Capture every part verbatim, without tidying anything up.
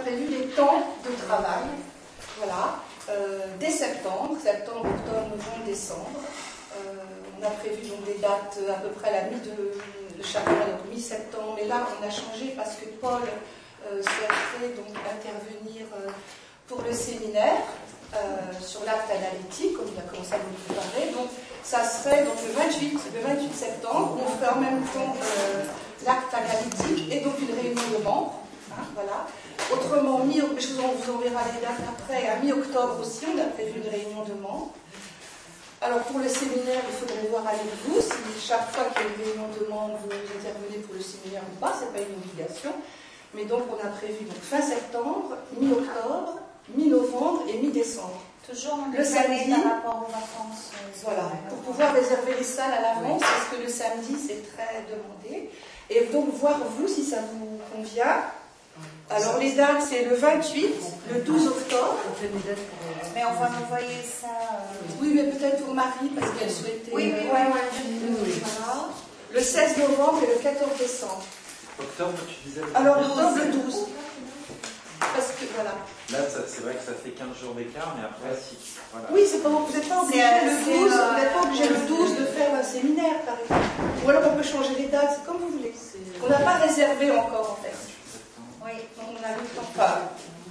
prévu des temps de travail, voilà, euh, dès septembre, septembre, octobre, novembre, décembre. Euh, on a prévu donc des dates à peu près à la mi de, de chaque mois, donc mi-septembre. Et là, on a changé parce que Paul euh, souhaiterait donc intervenir euh, pour le séminaire euh, sur l'acte analytique, comme il a commencé à nous préparer. Donc, ça serait donc le vingt-huit, le vingt-huit septembre. On ferait en même temps euh, l'acte analytique et donc une réunion de membres. Hein, voilà. Autrement, mi je vous enverrai les dates après. À mi-octobre aussi, on a prévu une réunion de membres. Alors pour le séminaire, il faudrait voir avec vous si chaque fois qu'il y a une réunion de membres, vous intervenez pour le séminaire ou pas, ce n'est pas une obligation. Mais donc on a prévu donc, fin septembre, mi-octobre, mi-novembre et mi-décembre. Toujours le samedi par rapport aux vacances. Voilà, pour pouvoir réserver les salles à l'avance, oui. Parce que le samedi c'est très demandé. Et donc voir vous si ça vous convient. Alors les dates c'est le vingt-huit, le douze octobre. Mais on va m'envoyer ça. Euh... Oui, mais peut-être pour Marie parce qu'elle souhaitait. Oui, oui, oui. Ouais, ouais, oui. Voilà. Le seize novembre et le quatorze décembre. Octobre, tu disais. Alors octobre le douze. Parce que voilà. Là, c'est vrai que ça fait quinze jours d'écart, mais après, si. Voilà. Oui, c'est pas, vous n'êtes pas obligé le douze, vous n'êtes pas obligé le douze de faire un séminaire, par exemple. Ou alors on peut changer les dates, c'est comme vous voulez. On n'a pas réservé encore en fait. Oui, donc on a le temps. Pas.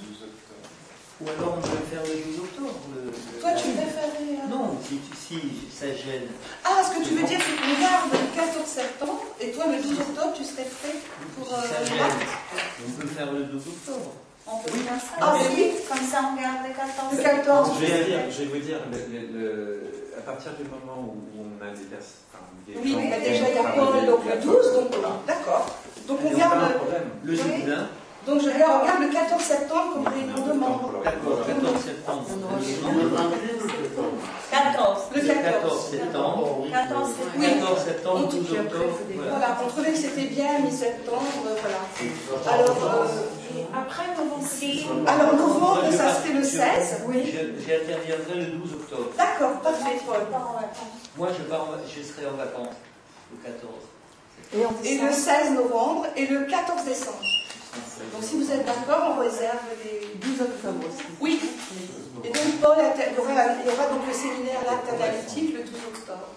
Ou alors on peut faire le douze octobre. Le, le... Toi, tu préférais. Euh... Non, si, si ça gêne. Ah, ce que tu veux dire, c'est qu'on garde le quatorze septembre, et toi, le douze octobre, tu serais prêt pour. Si ça euh, gêne, on peut faire le douze octobre. On peut faire ça. Ah, oui. oui. Comme ça, on garde le quatorze. Le quatorze. Je vais dire, je vais vous dire, le, le, le, à partir du moment où on a des personnes. Enfin, des oui, mais gens, déjà, il y a Paul, donc le douze, donc d'accord. Donc on garde. Le Jourdain. Donc je garde, on garde le quatorze septembre comme réunion de membres. D'accord, quatorze septembre. quatorze. Le quatorze septembre. quatorze oui. quatorze septembre, douze octobre. Voilà, on trouvait que c'était bien mi-septembre, voilà. Alors, euh, après novembre. Alors novembre, ça serait le seize. Oui. J'interviendrai le douze octobre. D'accord, parfait, Paul. Moi, je, pars en, je serai en vacances le quatorze. Et, et le seize novembre et le quatorze décembre. Donc si vous êtes d'accord, on réserve les douze octobre aussi. Oui. Et donc Paul, il y aura, il y aura donc le séminaire l'acte analytique le douze octobre.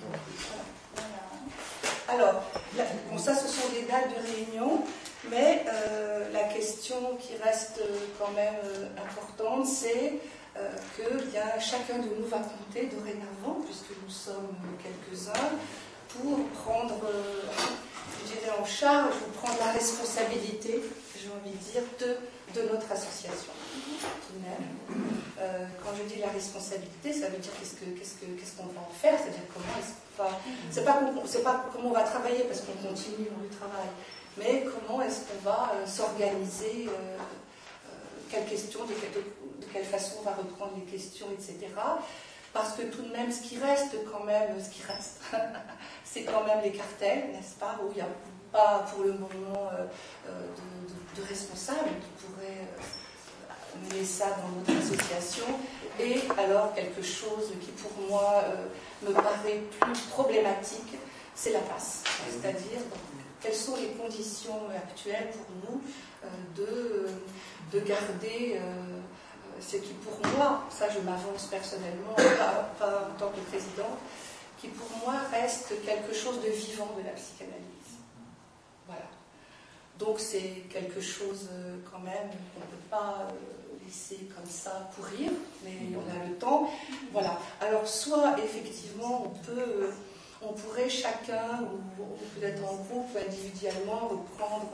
Voilà. Alors, là, bon, ça ce sont des dates de réunion, mais euh, la question qui reste quand même euh, importante, c'est euh, que bien, chacun de nous va compter dorénavant, puisque nous sommes quelques-uns, pour prendre, euh, je dirais en charge, ou prendre la responsabilité, j'ai envie de dire, de, de notre association. Tout de même. Euh, quand je dis la responsabilité, ça veut dire qu'est-ce que, qu'est-ce que, qu'est-ce qu'on va en faire, c'est-à-dire comment est-ce qu'on va, c'est pas, c'est pas comment on va travailler parce qu'on continue dans le travail, mais comment est-ce qu'on va euh, s'organiser, euh, euh, quelles questions, de, de, de quelle façon on va reprendre les questions, et cetera. Parce que tout de même, ce qui reste quand même, ce qui reste, c'est quand même les cartels, n'est-ce pas, où il n'y a pas pour le moment euh, de, de, de responsables qui pourraient euh, mener ça dans notre association. Et alors, quelque chose qui pour moi euh, me paraît plus problématique, c'est la passe. C'est-à-dire, quelles sont les conditions actuelles pour nous euh, de, de garder... Euh, ce qui pour moi, ça je m'avance personnellement, pas, pas en tant que présidente, qui pour moi reste quelque chose de vivant de la psychanalyse. Voilà. Donc c'est quelque chose quand même qu'on ne peut pas laisser comme ça pourrir, mais on a le temps. Voilà. Alors soit effectivement on peut, on pourrait chacun, ou peut-être en groupe ou individuellement, reprendre...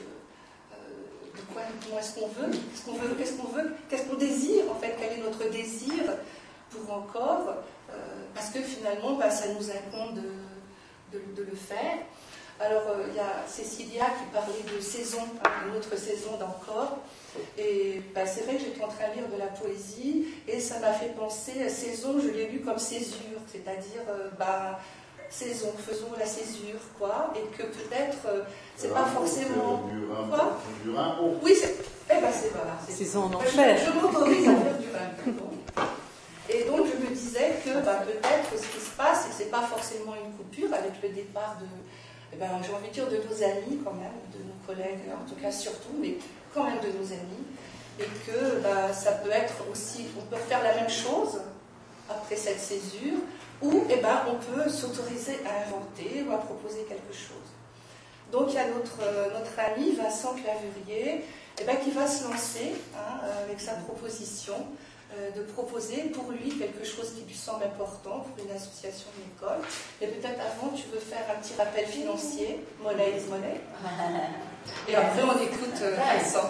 De quoi, comment est-ce qu'on veut, qu'est-ce qu'on veut, qu'est-ce qu'on veut, qu'est-ce qu'on désire, en fait, quel est notre désir pour encore, euh, parce que finalement, bah, ça nous incombe de, de, de le faire. Alors, il euh, y a Cécilia qui parlait de saison, hein, une autre saison d'encore, et bah, c'est vrai que j'étais en train de lire de la poésie, et ça m'a fait penser à saison, je l'ai lu comme césure, c'est-à-dire, euh, bah, saison, faisons la césure, quoi, et que peut-être euh, c'est pas forcément. Quoi ? Oui, c'est. Eh ben c'est voilà. Saison en enfer. Je, je m'autorise à faire du rimbaud. Et donc je me disais que bah, peut-être ce qui se passe, c'est que c'est pas forcément une coupure avec le départ de eh ben, j'ai envie de dire de nos amis quand même, de nos collègues en tout cas surtout, mais quand même de nos amis, et que ben, ça peut être aussi, on peut faire la même chose après cette césure, ou eh ben, on peut s'autoriser à inventer ou à proposer quelque chose. Donc il y a notre, notre ami Vincent Clavurier eh ben, qui va se lancer hein, avec sa proposition euh, de proposer pour lui quelque chose qui lui semble important pour une association, une école. Et peut-être avant, tu veux faire un petit rappel financier, monnaie is money. Et après, on écoute euh, Vincent.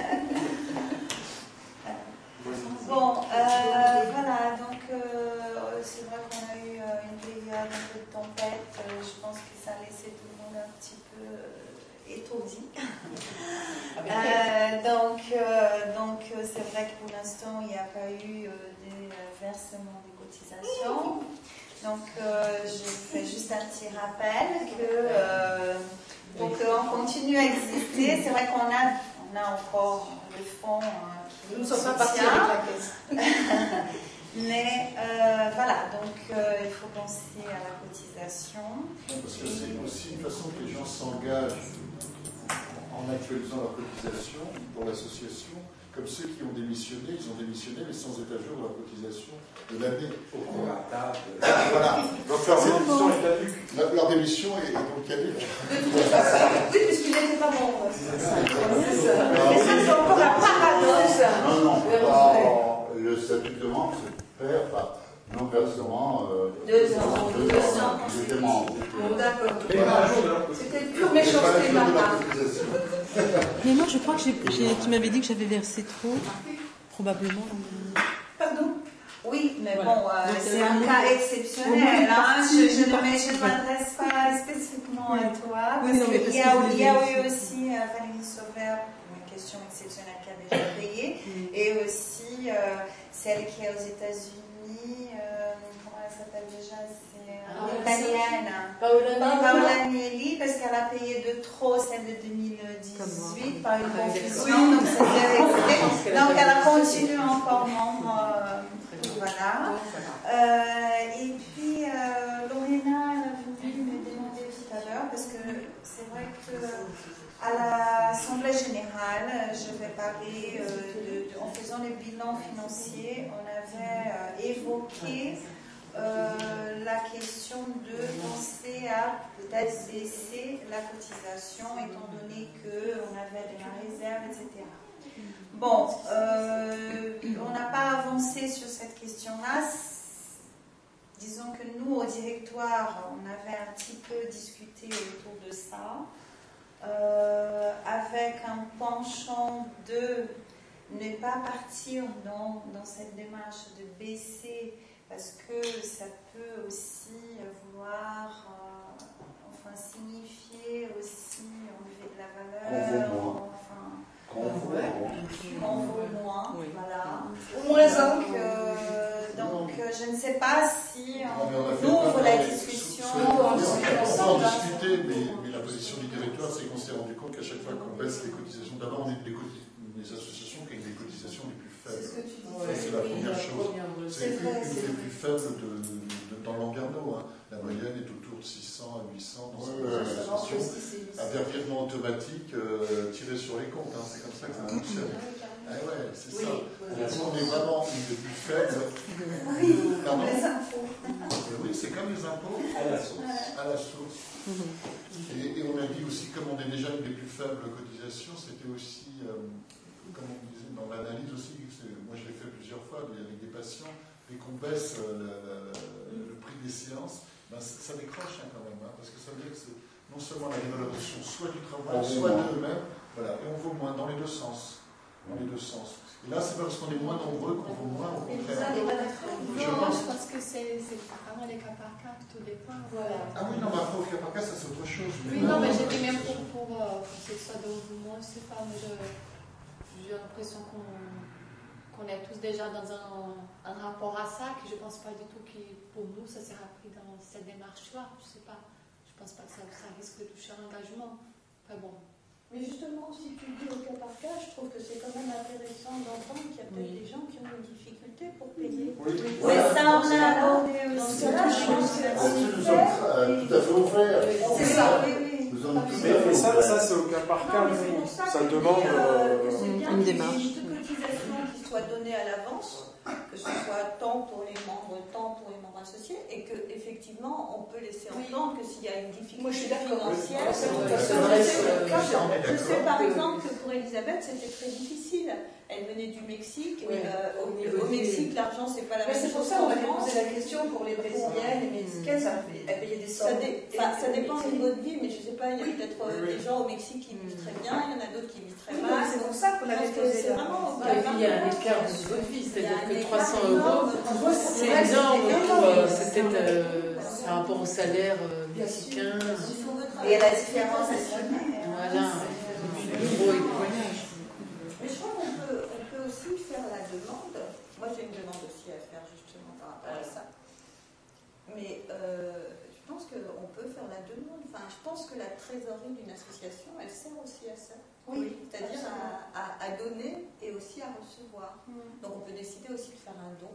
Bon, euh, voilà, donc euh, c'est vrai qu'on a eu euh, une période un peu de tempête. Euh, je pense que ça a laissé tout le monde un petit peu euh, étourdi. euh, donc, euh, donc c'est vrai que pour l'instant, il n'y a pas eu euh, de versement des cotisations. Donc, euh, je fais juste un petit rappel que euh, pour qu'on continue à exister, c'est vrai qu'on a, on a encore le fonds. Euh, Nous ne sommes pas partis avec la caisse. Mais euh, voilà, donc euh, il faut penser à la cotisation. Parce que c'est aussi une façon que les gens s'engagent en actualisant leur cotisation pour l'association, comme ceux qui ont démissionné, ils ont démissionné mais sans être à jour de leur cotisation de l'année au cours. Voilà. Donc leur démission est caduque. Leur, leur démission est, est donc caduque. De toute façon, oui, puisqu'il n'était pas membre. C'est ça. Mais ça, c'est encore un paradoxe. Non, non, pas, le statut de membre se perd par non-versement. Euh, deux ans. Deux ans. J'étais membre. Bon, d'accord. C'était pure méchanceté de ma part. Mais moi, je crois que j'ai, j'ai, tu m'avais dit que j'avais versé trop, probablement. Pardon? Oui, mais Voilà. bon, euh, Donc, c'est euh, un cas exceptionnel. Hein. Je, je ne m'adresse pas spécifiquement oui. à toi. Oui, non, mais il, y a, il y a eu aussi euh, Valérie Sauvert, une question exceptionnelle qui a déjà payé, mm. et aussi euh, celle qui est aux États-Unis, euh, comment elle s'appelle déjà? C'est euh, ah, italienne. Paola, Paola Agnelli, parce qu'elle a payé de trop celle de deux mille dix-huit par une confusion. Donc, donc elle a continué encore membre. Euh, Voilà. Euh, et puis, euh, Lorena, elle a voulu me demander tout à l'heure, parce que c'est vrai qu'à l'Assemblée générale, je vais parler, euh, de, de, en faisant le bilan financier, on avait euh, évoqué euh, la question de penser à peut-être baisser la cotisation, étant donné qu'on avait de la réserve, et cetera. Bon, euh, on n'a pas avancé sur cette question-là. Disons que nous, au directoire, on avait un petit peu discuté autour de ça, euh, avec un penchant de ne pas partir dans, dans cette démarche de baisser, parce que ça peut aussi vouloir euh, enfin, signifier aussi enlever de la valeur. Enfin, Qu'on vaut moins. On vaut moins, oui. voilà. Au moins un. Donc, euh, donc euh, je ne sais pas si on, on, on ouvre la discussion. On peut en discuter, mais, mais la position du directoire, c'est qu'on s'est rendu compte qu'à chaque fois qu'on baisse les cotisations, d'abord on est des, des associations qui ont des cotisations les plus faibles. C'est ce que tu dis. Ça, c'est la première chose. C'est une des plus faibles de, de, de, dans Languerneau. Hein. La moyenne est autour de six cents à huit cents dans ces ouais, associations. Un virement automatique euh, tiré sur les comptes. Hein. C'est comme ça que ça fonctionne. Ah ouais, c'est oui, ça. Oui. On est vraiment une des plus faibles. Oui, comme les impôts. Oui, c'est comme les impôts. À la source. À la source. Et, et on a dit aussi, comme on est déjà une des plus faibles cotisations, c'était aussi, euh, comme on disait dans l'analyse aussi, moi je l'ai fait plusieurs fois avec des patients, dès qu'on baisse euh, le, le prix des séances, ben, ça, ça décroche hein, quand même, hein, parce que ça veut dire que c'est non seulement la dévalorisation soit du travail, soit d'eux-mêmes, voilà, et on vaut moins dans les deux sens. Dans les deux sens. Et là, c'est pas parce qu'on est moins nombreux qu'on vaut moins, au contraire. Je pense parce que c'est vraiment les cas par cas, tout dépend. Voilà. Ah oui, non, mais après, au cas par cas, ça c'est autre chose. Oui, non, mais j'ai dit même pour, pour, pour que ce soit de moi, je sais pas, mais j'ai l'impression qu'on qu'on est tous déjà dans un, un rapport à ça, que je pense pas du tout que pour nous, ça sera pris dans cette démarche-là. Je sais pas. Je pense pas que ça, ça risque de toucher un engagement. Enfin bon. Mais justement, si tu dis au cas par cas, je trouve que c'est quand même intéressant d'entendre qu'il y a peut-être oui. des gens qui ont des difficultés pour payer. Oui, oui ça on a abordé aussi. Dans ce cas-là, je pense que c'est tout à fait ouvert. C'est ça, oui, oui. nous en mais, mais ça, ça c'est au cas par cas. Non, Ça, ça demande euh, euh, que c'est bien une qu'il y ait démarche. une cotisation qui soit donnée à l'avance, que ce soit tant pour les membres, tant pour les membres associés, et que effectivement on peut laisser entendre que s'il y a une difficulté Moi, je suis d'accord. financière, Oui, je ça sais, reste, je sais par exemple que pour Elisabeth c'était très difficile. Elle venait du Mexique, Oui. et euh, au, au Mexique l'argent c'est pas la Mais même c'est pour chose ça qu'on qu'en m'avait France. posé la question pour les Brésiliennes, les Mexicaines, ça fait, elles payaient des Ça, sommes. dé- enfin, ça dépend du niveau de vie, mais je sais pas, il y a Oui. peut-être Oui, euh, oui. des gens au Mexique qui vivent très bien, il y en a d'autres qui vivent très Oui, mal. c'est pour ça qu'on Je avait pense que posé c'est la vraiment au question. cas Et puis il y a un par cas. écart de niveau de vie, Il y a c'est-à-dire un que écart trois cents énorme. euros, C'est c'est vrai, énorme c'est pour, euh, énorme. c'était euh, par rapport au salaire euh, mexicain. Et la différence est Voilà. Et puis l'euro et le voyage. Mais je crois qu'on peut, on peut aussi faire la demande. Moi, j'ai une demande aussi à faire justement par rapport à ça. Mais euh, je pense qu'on peut faire la demande. Enfin, je pense que la trésorerie d'une association, elle sert aussi à ça. Oui, c'est-à-dire à, à, à donner et aussi à recevoir. Mm. Donc on peut décider aussi de faire un don.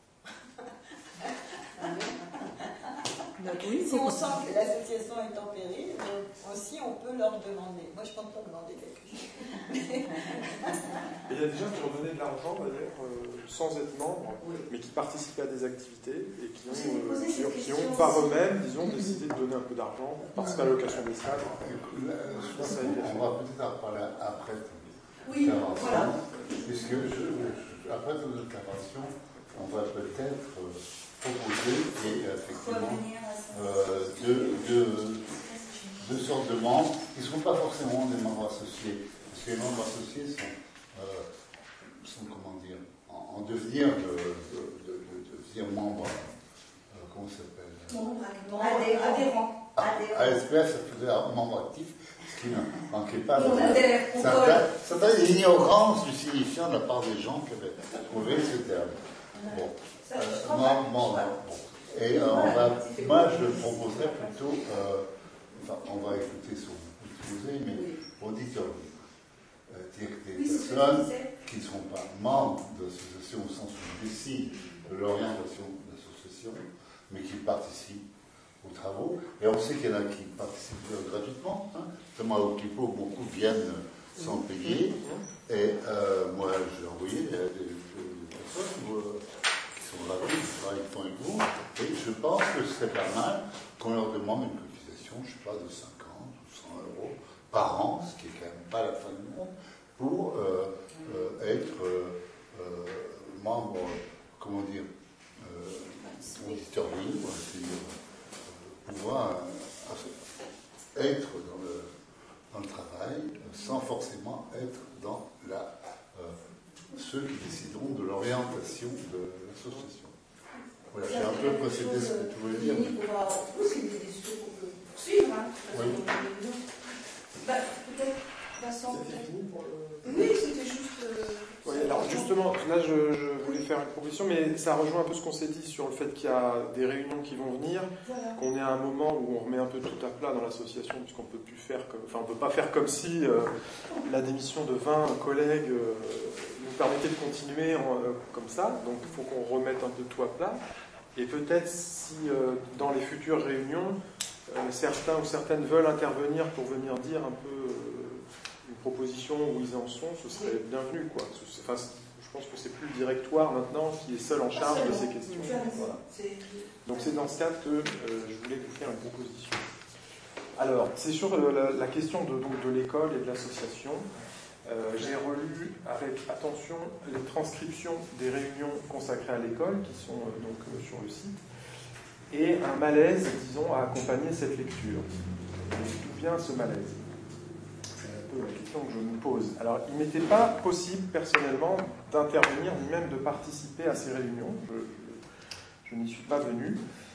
Oui, si on sent que l'association est en péril, aussi on peut leur demander. Moi je compte pas demander quelque chose. Et il y a des gens qui ont donné de l'argent d'ailleurs euh, sans être membres, oui. mais qui participaient à des activités et qui ont, euh, qui, ont, qui ont par eux-mêmes, disons, décidé de donner un peu d'argent pour participer à l'allocation des salles. Je pense qu'on va peut-être en parler après ton oui, intervention. Voilà. Puisque je, je, après ton intervention, on va peut-être proposer et effectivement euh, deux, deux, deux sortes de membres qui ne sont pas forcément des membres associés. Parce que les membres associés sont, euh, sont comment dire, en, en devenir de, de, de, de devenir membres, euh, comment ça s'appelle Adhérents. À l'S P F, ça faisait un membre actif, ce qui ne manquait pas de certaines certaine ignorance du signifiant de la part des gens qui avaient trouvé ce terme. Bon. Euh, moi, moi, bon. Et euh, on va, moi, je proposerais plutôt, euh, enfin, on va écouter son exposé, mais auditeur libre. Euh, dire que des oui, personnes qui ne sont pas membres de l'association au sens où ils décident de l'orientation de l'association, mais qui participent aux travaux. Et on sait qu'il y en a qui participent gratuitement. Hein. Notamment à Okipo, beaucoup viennent sans payer. Et euh, moi, j'ai envoyé des, des, des personnes où, euh, qui sont ravis de travailler avec vous. Et je pense que ce serait pas mal qu'on leur demande une cotisation, je ne sais pas, de cinquante ou cent euros par an, ce qui est quand même pas la fin du monde, pour euh, euh, être euh, euh, membre, comment dire, euh, auditeur libre, c'est-à-dire euh, pouvoir euh, être dans le, dans le travail sans forcément être dans la, euh, ceux qui décideront de l'orientation de l'association. Voilà, j'ai un peu précédé ce que tu voulais dire. C'est des choses qu'on peut poursuivre. Hein. Oui. Bah, peut-être, Vincent. Oui, c'était juste. Euh, oui, alors justement, là je, je voulais faire une proposition, mais ça rejoint un peu ce qu'on s'est dit sur le fait qu'il y a des réunions qui vont venir, voilà. Qu'on est à un moment où on remet un peu tout à plat dans l'association, puisqu'on peut plus faire comme, enfin on peut pas faire comme si euh, la démission de vingt collègues euh, nous permettait de continuer en, euh, comme ça. Donc il faut qu'on remette un peu tout à plat. Et peut-être si euh, dans les futures réunions, euh, certains ou certaines veulent intervenir pour venir dire un peu euh, une proposition où ils en sont, ce serait bienvenu, quoi. Enfin, je pense que c'est plus le directoire maintenant qui est seul en charge de ces questions. Voilà. Donc c'est dans ce cadre que euh, je voulais vous faire une proposition. Alors, c'est sur euh, la, la question de, donc, de l'école et de l'association. Euh, j'ai relu avec attention les transcriptions des réunions consacrées à l'école qui sont euh, donc euh, sur le site, et un malaise, disons, a accompagné cette lecture. D'où vient ce malaise ? C'est un peu la question que je me pose. Alors, il n'était pas possible, personnellement, d'intervenir, ni même de participer à ces réunions. Je, je, je n'y suis pas venu.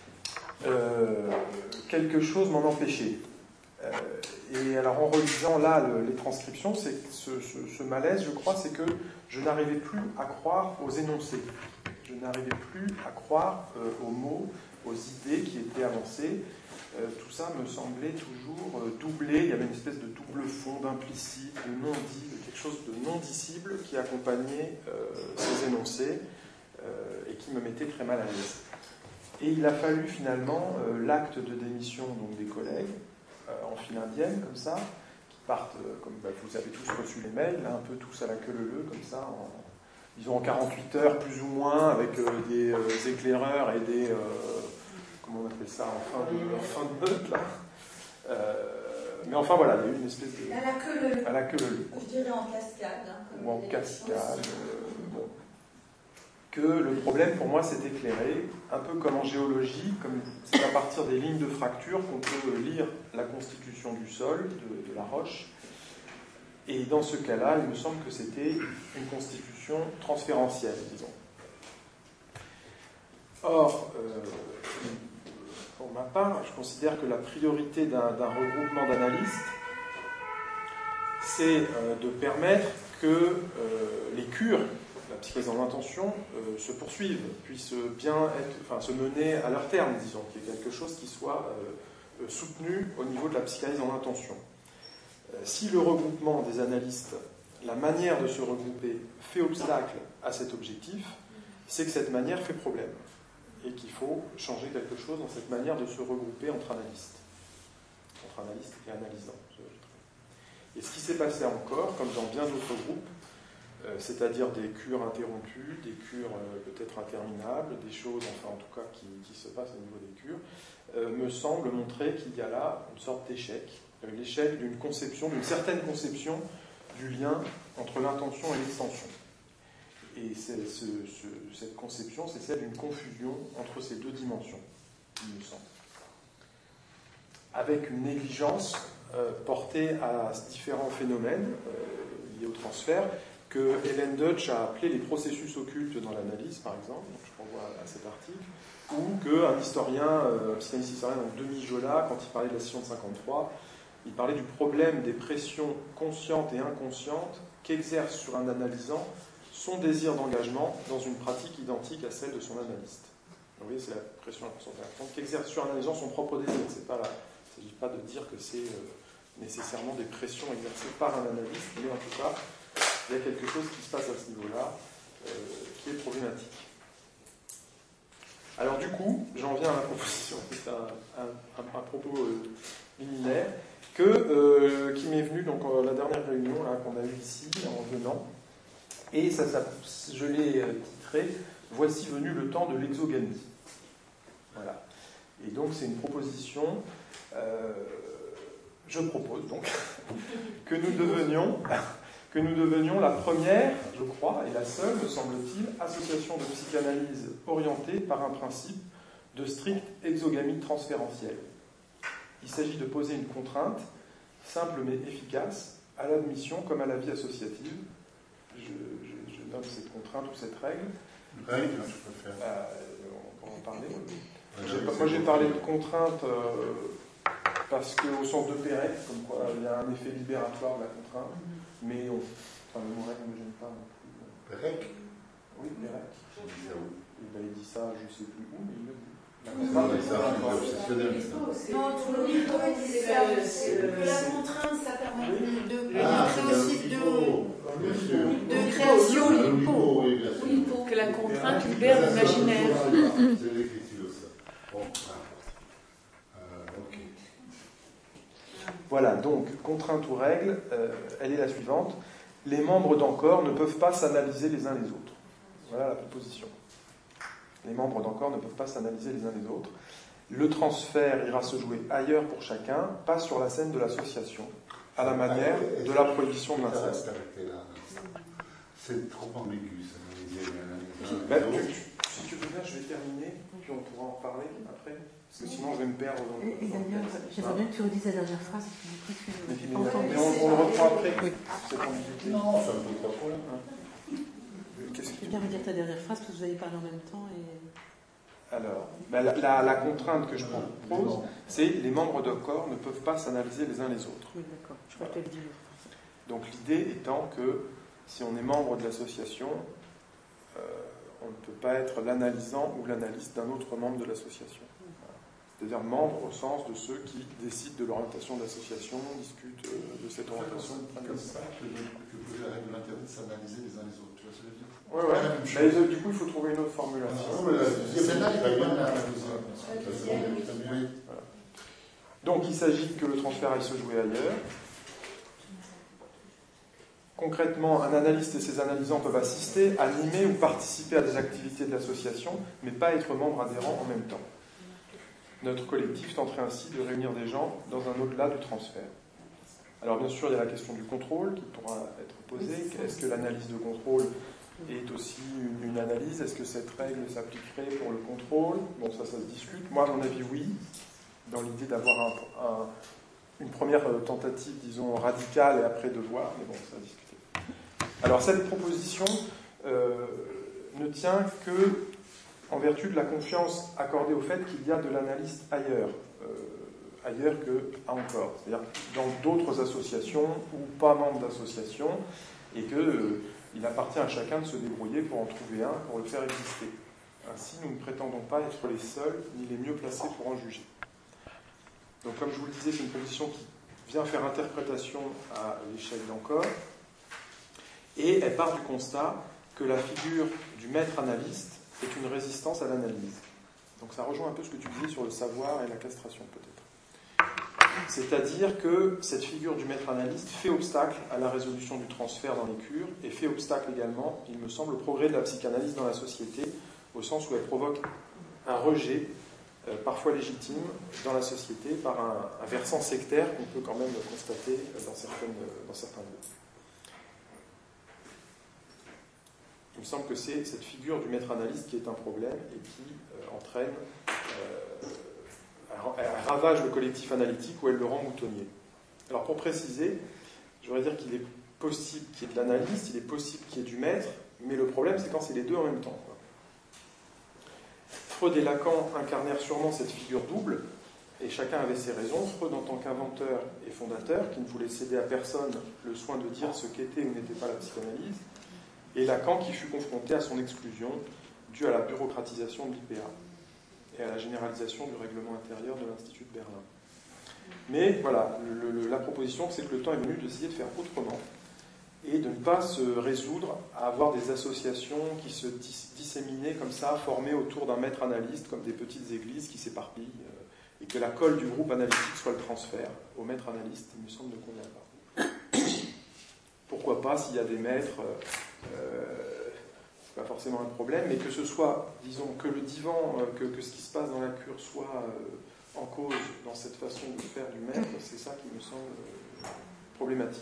Euh, quelque chose m'en empêchait. Euh, et alors, en relisant là le, les transcriptions, c'est que ce, ce, ce malaise, je crois, c'est que je n'arrivais plus à croire aux énoncés. Je n'arrivais plus à croire euh, aux mots, aux idées qui étaient avancées. Euh, tout ça me semblait toujours euh, doublé. Il y avait une espèce de double fond, d'implicite, de non-dit, de quelque chose de non-dissible qui accompagnait euh, ces énoncés euh, et qui me mettait très mal à l'aise. Et il a fallu finalement euh, l'acte de démission donc, des collègues euh, en file indienne, comme ça, qui partent, euh, comme bah, vous avez tous reçu les mails, là, un peu tous à la queue leu-leu, comme ça, en, disons en quarante-huit heures plus ou moins, avec euh, des euh, éclaireurs et des... Euh, comment on appelle ça, en fin de, en fin de meute, là. Euh, mais enfin, voilà, il y a eu une espèce de... À la queue leu-leu. À la queue leu-leu. Je dirais en cascade. Hein, ou en cascade. Euh, bon. Que le problème pour moi c'est éclairé, un peu comme en géologie, comme c'est à partir des lignes de fracture qu'on peut lire la constitution du sol, de, de la roche. Et dans ce cas-là, il me semble que c'était une constitution transférentielle, disons. Or, euh, pour ma part, je considère que la priorité d'un, d'un regroupement d'analystes, c'est euh, de permettre que euh, les cures, la psychanalyse en intention, euh, se poursuivent, puissent bien être, enfin, se mener à leur terme, disons, qu'il y ait quelque chose qui soit euh, euh, soutenu au niveau de la psychanalyse en intention. Euh, si le regroupement des analystes, la manière de se regrouper, fait obstacle à cet objectif, c'est que cette manière fait problème, et qu'il faut changer quelque chose dans cette manière de se regrouper entre analystes, entre analystes et analysants. Et ce qui s'est passé encore, comme dans bien d'autres groupes, euh, c'est-à-dire des cures interrompues, des cures euh, peut-être interminables, des choses, enfin en tout cas, qui, qui se passent au niveau des cures, euh, me semble montrer qu'il y a là une sorte d'échec, euh, l'échec d'une conception, d'une certaine conception du lien entre l'intention et l'extension. Et c'est, ce, ce, cette conception, c'est celle d'une confusion entre ces deux dimensions, il me semble. Avec une négligence euh, portée à différents phénomènes euh, liés au transfert, que Helen Deutsch a appelé les processus occultes dans l'analyse, par exemple, donc je renvoie à cet article, ou qu'un historien, euh, un psychanalyste historien, donc Denis Jola, quand il parlait de la session de cinquante-trois, il parlait du problème des pressions conscientes et inconscientes qu'exerce sur un analysant son désir d'engagement dans une pratique identique à celle de son analyste. Donc, vous voyez, c'est la pression inconsciente et inconsciente qu'exerce sur un analysant son propre désir. C'est pas la, il ne s'agit pas de dire que c'est euh, nécessairement des pressions exercées par un analyste, mais en tout cas, il y a quelque chose qui se passe à ce niveau-là euh, qui est problématique. Alors du coup, j'en viens à ma proposition, c'est un, un, un, un propos euh, liminaire, que, euh, qui m'est venu donc euh, la dernière réunion là, qu'on a eue ici en venant, et ça, ça, je l'ai titré « Voici venu le temps de l'exogamie ». Voilà. Et donc c'est une proposition, euh, je propose donc, que nous devenions... que nous devenions la première, je crois, et la seule, me semble-t-il, association de psychanalyse orientée par un principe de stricte exogamie transférentielle. Il s'agit de poser une contrainte, simple mais efficace, à l'admission comme à la vie associative. Je, je, je donne cette contrainte ou cette règle. Une règle, je préfère. Euh, on peut en parler. J'ai, moi, j'ai parlé de contrainte euh, parce qu'au sens de Pérec, comme quoi il y a un effet libératoire de la contrainte. Mais on, enfin, le mot règle ne me gêne pas non plus. Pérec ? Oui, Pérec. Il dit ça où ? Il dit ça, je ne sais plus où, mais il le dit. Non, mais ça, c'est obsessionnel. Non, tout le monde dit ça. La contrainte, ça permet de Ah, créer c'est aussi un de, de, de création. Oui, bien sûr. Oui, pour que la contrainte libère l'imaginaire. C'est l'écriture, ça. Bon, euh, ok. Voilà, donc, contrainte ou règle, euh, elle est la suivante. Les membres d'Encore ne peuvent pas s'analyser les uns les autres. Voilà la proposition. Les membres d'Encore ne peuvent pas s'analyser les uns les autres. Le transfert ira se jouer ailleurs pour chacun, pas sur la scène de l'association, à la manière de la prohibition de l'inceste. C'est trop ambigu, ça. Ben, tu, tu, si tu veux bien, je vais terminer, puis on pourra en parler après. Parce que sinon, je vais me perdre dans le. Et, et d'ailleurs, j'aimerais bien que tu redises la dernière phrase. Mais, mais, mais, mais on, on le reprend après. Oui. C'est ambiguïté. Non, ça me pose pas de problème. Qu'est-ce que tu veux bien redire ta dernière phrase parce que vous avez parlé en même temps et... Alors, ben, la, la, la contrainte que je propose, c'est les membres de corps ne peuvent pas s'analyser les uns les autres. Oui, d'accord. Je crois que tu le dire. Donc l'idée étant que si on est membre de l'association, euh, on ne peut pas être l'analysant ou l'analyste d'un autre membre de l'association. C'est-à-dire membre au sens de ceux qui décident de l'orientation de l'association, discutent euh, de cette orientation. C'est comme ça que, que poser la règle de l'interdit de s'analyser les uns les autres. Tu vois ce que je veux dire ? Oui, oui. Mais euh, du coup, il faut trouver une autre formulation. Ah, ouais, la deuxième, c'est là, il va bien la deuxième. Donc il s'agit que le transfert aille se jouer ailleurs. Concrètement, un analyste et ses analysants peuvent assister, animer ou participer à des activités de l'association, mais pas être membre adhérent en même temps. Notre collectif tenterait ainsi de réunir des gens dans un au-delà du transfert. Alors bien sûr, il y a la question du contrôle qui pourra être posée. Est-ce que l'analyse de contrôle est aussi une, une analyse? Est-ce que cette règle s'appliquerait pour le contrôle? Bon, ça, ça se discute. Moi, à mon avis, oui, dans l'idée d'avoir un, un, une première tentative, disons, radicale et après de voir, mais bon, ça a discuté. Alors, cette proposition euh, ne tient que en vertu de la confiance accordée au fait qu'il y a de l'analyste ailleurs, euh, ailleurs qu'à Encore, c'est-à-dire dans d'autres associations ou pas membres d'associations, et qu'il euh, appartient à chacun de se débrouiller pour en trouver un, pour le faire exister. Ainsi, nous ne prétendons pas être les seuls ni les mieux placés pour en juger. Donc, comme je vous le disais, c'est une proposition qui vient faire interprétation à l'échelle d'Encore, et elle part du constat que la figure du maître analyste est une résistance à l'analyse. Donc ça rejoint un peu ce que tu disais sur le savoir et la castration, peut-être. C'est-à-dire que cette figure du maître analyste fait obstacle à la résolution du transfert dans les cures, et fait obstacle également, il me semble, au progrès de la psychanalyse dans la société, au sens où elle provoque un rejet, euh, parfois légitime, dans la société, par un, un versant sectaire qu'on peut quand même constater dans, certaines, dans certains groupes. Il me semble que c'est cette figure du maître analyste qui est un problème et qui euh, entraîne, euh, elle ravage le collectif analytique ou elle le rend moutonnier. Alors pour préciser, je voudrais dire qu'il est possible qu'il y ait de l'analyste, il est possible qu'il y ait du maître, mais le problème c'est quand c'est les deux en même temps. Quoi. Freud et Lacan incarnèrent sûrement cette figure double, et chacun avait ses raisons. Freud en tant qu'inventeur et fondateur, qui ne voulait céder à personne le soin de dire ce qu'était ou n'était pas la psychanalyse, et Lacan qui fut confronté à son exclusion due à la bureaucratisation de l'I P A et à la généralisation du règlement intérieur de l'Institut de Berlin. Mais voilà, le, le, la proposition, c'est que le temps est venu d'essayer de faire autrement et de ne pas se résoudre à avoir des associations qui se dis, disséminaient comme ça, formées autour d'un maître analyste, comme des petites églises qui s'éparpillent, euh, et que la colle du groupe analytique soit le transfert au maître analyste. Il me semble ne convient pas. Pourquoi pas, s'il y a des maîtres, euh, c'est pas forcément un problème, mais que ce soit, disons, que le divan, euh, que, que ce qui se passe dans la cure soit euh, en cause dans cette façon de faire du maître, c'est ça qui me semble euh, problématique.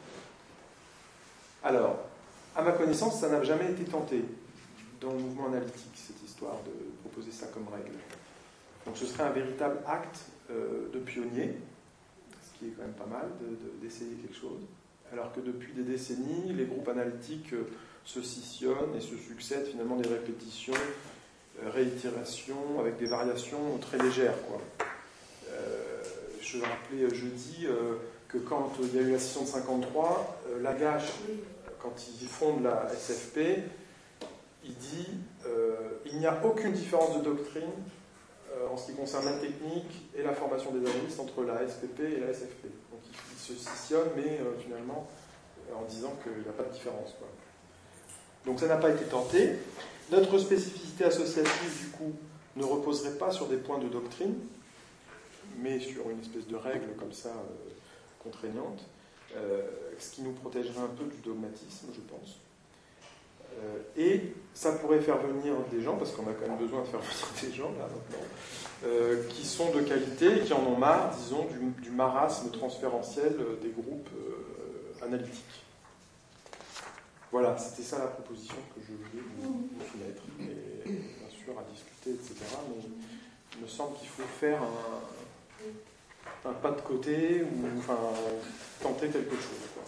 Alors, à ma connaissance, ça n'a jamais été tenté dans le mouvement analytique, cette histoire de proposer ça comme règle. Donc ce serait un véritable acte euh, de pionnier, ce qui est quand même pas mal, de, de, d'essayer quelque chose. Alors que depuis des décennies, les groupes analytiques euh, se scissionnent et se succèdent finalement des répétitions, euh, réitérations, avec des variations très légères, quoi. Euh, je rappelais jeudi euh, que quand il y a eu la scission de cinquante-trois, euh, Lagache, quand il fonde la S F P, il dit euh, il n'y a aucune différence de doctrine euh, en ce qui concerne la technique et la formation des analystes entre la S P P et la S F P. Donc il, il se scissionne, mais euh, finalement en disant qu'il n'y a pas de différence, quoi. Donc ça n'a pas été tenté. Notre spécificité associative, du coup, ne reposerait pas sur des points de doctrine, mais sur une espèce de règle comme ça, euh, contraignante, euh, ce qui nous protégerait un peu du dogmatisme, je pense. Euh, et ça pourrait faire venir des gens, parce qu'on a quand même besoin de faire venir des gens, là, maintenant, euh, qui sont de qualité, qui en ont marre, disons, du, du marasme transférentiel des groupes euh, analytiques. Voilà, c'était ça la proposition que je voulais vous, vous soumettre, et bien sûr à discuter, et cetera. Mais il me semble qu'il faut faire un, un pas de côté, ou enfin tenter quelque chose, quoi.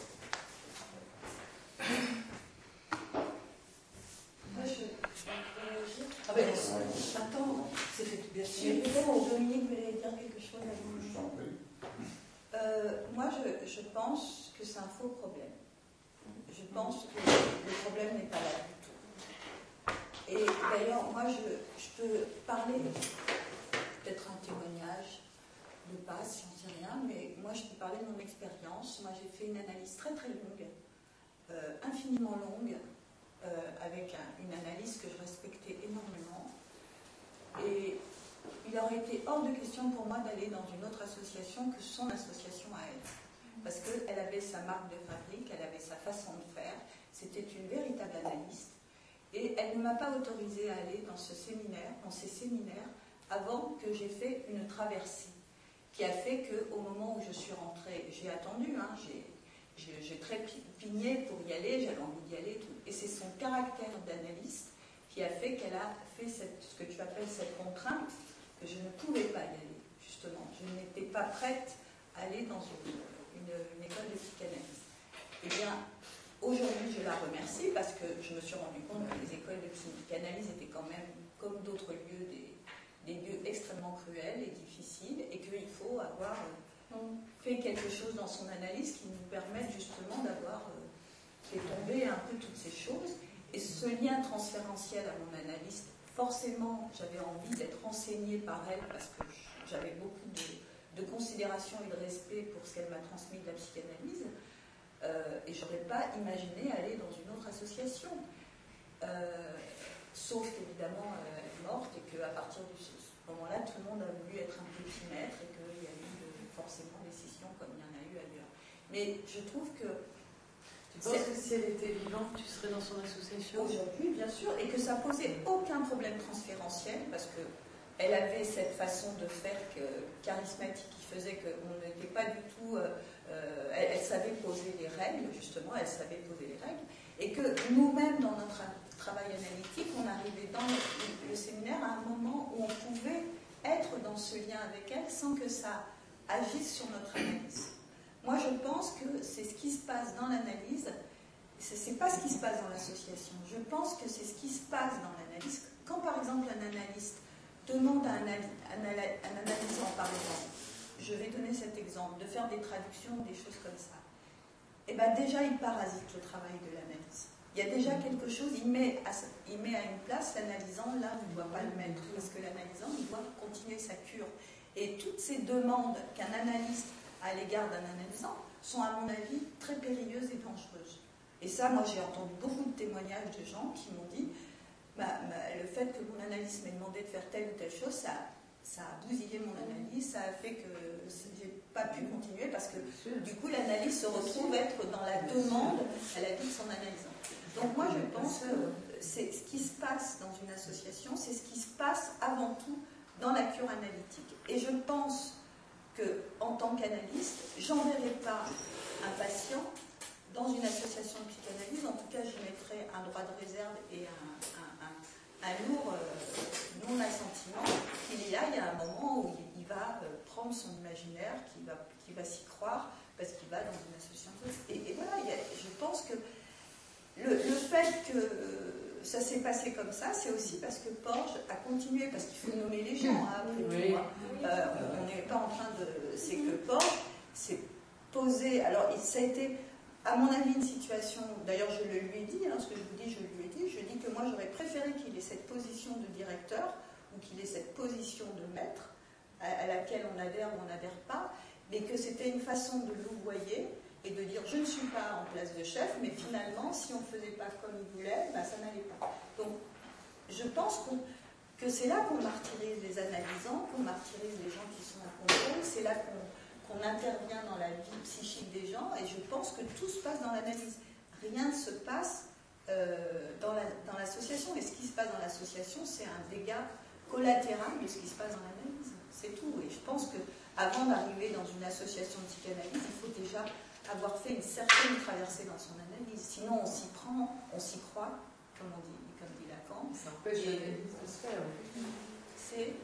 Moi, je peux réagir. Ah ben, attends, c'est fait bien sûr. Peut-être Dominique voulait dire quelque chose avant. Euh, moi, je, je pense que c'est un faux problème. Je pense que le problème n'est pas là du tout. Et d'ailleurs, moi, je, je peux parler, peut-être un témoignage de passe, j'en sais rien, mais moi, je peux parler de mon expérience. Moi, j'ai fait une analyse très très longue, euh, infiniment longue, euh, avec un, une analyse que je respectais énormément. Et il aurait été hors de question pour moi d'aller dans une autre association que son association à elle. Parce qu'elle avait sa marque de fabrique, elle avait sa façon de faire, c'était une véritable analyste. Et elle ne m'a pas autorisée à aller dans ce séminaire, dans ces séminaires, avant que j'ai fait une traversée, qui a fait qu'au moment où je suis rentrée, j'ai attendu, hein, j'ai trépigné pour y aller, j'avais envie d'y aller, tout. Et c'est son caractère d'analyste qui a fait qu'elle a fait cette, ce que tu appelles cette contrainte, que je ne pouvais pas y aller, justement. Je n'étais pas prête à aller dans une, une, une école de psychanalyse. Eh bien, aujourd'hui, je la remercie parce que je me suis rendu compte que les écoles de psychanalyse étaient quand même, comme d'autres lieux, des, des lieux extrêmement cruels et difficiles, et qu'il faut avoir euh, fait quelque chose dans son analyse qui nous permette justement d'avoir euh, fait tomber un peu toutes ces choses. Et ce lien transférentiel à mon analyste, forcément, j'avais envie d'être renseignée par elle parce que j'avais beaucoup de, de considération et de respect pour ce qu'elle m'a transmis de la psychanalyse. Euh, et je n'aurais pas imaginé aller dans une autre association. Euh, sauf qu'évidemment, euh, elle est morte et qu'à partir de ce moment-là, tout le monde a voulu être un petit maître et qu'il y a eu euh, forcément des scissions comme il y en a eu ailleurs. Mais je trouve que... Tu penses que si elle était vivante, tu serais dans son association? Aujourd'hui, bien sûr, et que ça posait aucun problème transférentiel parce qu'elle avait cette façon de faire que, charismatique qui faisait qu'on n'était pas du tout... Euh, euh, elle, elle savait poser les règles, justement, elle savait poser les règles, et que nous-mêmes, dans notre travail analytique, on arrivait dans le, le séminaire à un moment où on pouvait être dans ce lien avec elle sans que ça agisse sur notre analyse. Moi, je pense que c'est ce qui se passe dans l'analyse, ce n'est pas ce qui se passe dans l'association. Je pense que c'est ce qui se passe dans l'analyse. Quand, par exemple, un analyste demande à un, un, un analysant, par exemple, je vais donner cet exemple, de faire des traductions, des choses comme ça, et bien déjà, il parasite le travail de l'analyse. Il y a déjà quelque chose, il met à, il met à une place l'analysant, là, on ne doit pas le mettre, parce que l'analysant, il doit continuer sa cure. Et toutes ces demandes qu'un analyste à l'égard d'un analysant sont, à mon avis, très périlleuses et dangereuses. Et ça, moi, j'ai entendu beaucoup de témoignages de gens qui m'ont dit bah, bah, le fait que mon analyste m'ait demandé de faire telle ou telle chose, ça, ça a bousillé mon analyse, ça a fait que je n'ai pas pu continuer parce que, du coup, l'analyse se retrouve être dans la demande à la vie de son analysant. Donc, moi, je pense que c'est ce qui se passe dans une association, c'est ce qui se passe avant tout dans la cure analytique. Et je pense qu'en tant qu'analyste, j'enverrai pas un patient dans une association de psychanalyse. En tout cas, j'y mettrai un droit de réserve et un, un, un, un lourd euh, non-assentiment qu'il y a, il y a un moment où il, il va euh, prendre son imaginaire, qu'il va, qu'il va s'y croire, parce qu'il va dans une association. Et, et voilà, il y a, je pense que le, le fait que euh, ça s'est passé comme ça, c'est aussi parce que Porges a continué, parce qu'il faut nommer les gens, hein, après oui. tout. Hein. Euh, on n'est pas en train de... C'est que Porges s'est posé... Alors, ça a été, à mon avis, une situation... D'ailleurs, je le lui ai dit, hein, ce que je vous dis, je lui ai dit. Je dis que moi, j'aurais préféré qu'il ait cette position de directeur, ou qu'il ait cette position de maître, à, à laquelle on adhère ou on n'adhère pas, mais que c'était une façon de louvoyer, et de dire je ne suis pas en place de chef, mais finalement, si on ne faisait pas comme il voulait, ben, ça n'allait pas. Donc, je pense qu'on, que c'est là qu'on martyrise les analysants, qu'on martyrise les gens qui sont en contrôle, c'est là qu'on, qu'on intervient dans la vie psychique des gens, et je pense que tout se passe dans l'analyse. Rien ne se passe euh, dans, la, dans l'association, et ce qui se passe dans l'association, c'est un dégât collatéral de ce qui se passe dans l'analyse. C'est tout. Et je pense qu'avant d'arriver dans une association de psychanalyse, il faut déjà avoir fait une certaine traversée dans son analyse. Sinon, on s'y prend, on s'y croit, comme on dit, comme dit Lacan. Ça empêche l'analyse de se faire. C'est...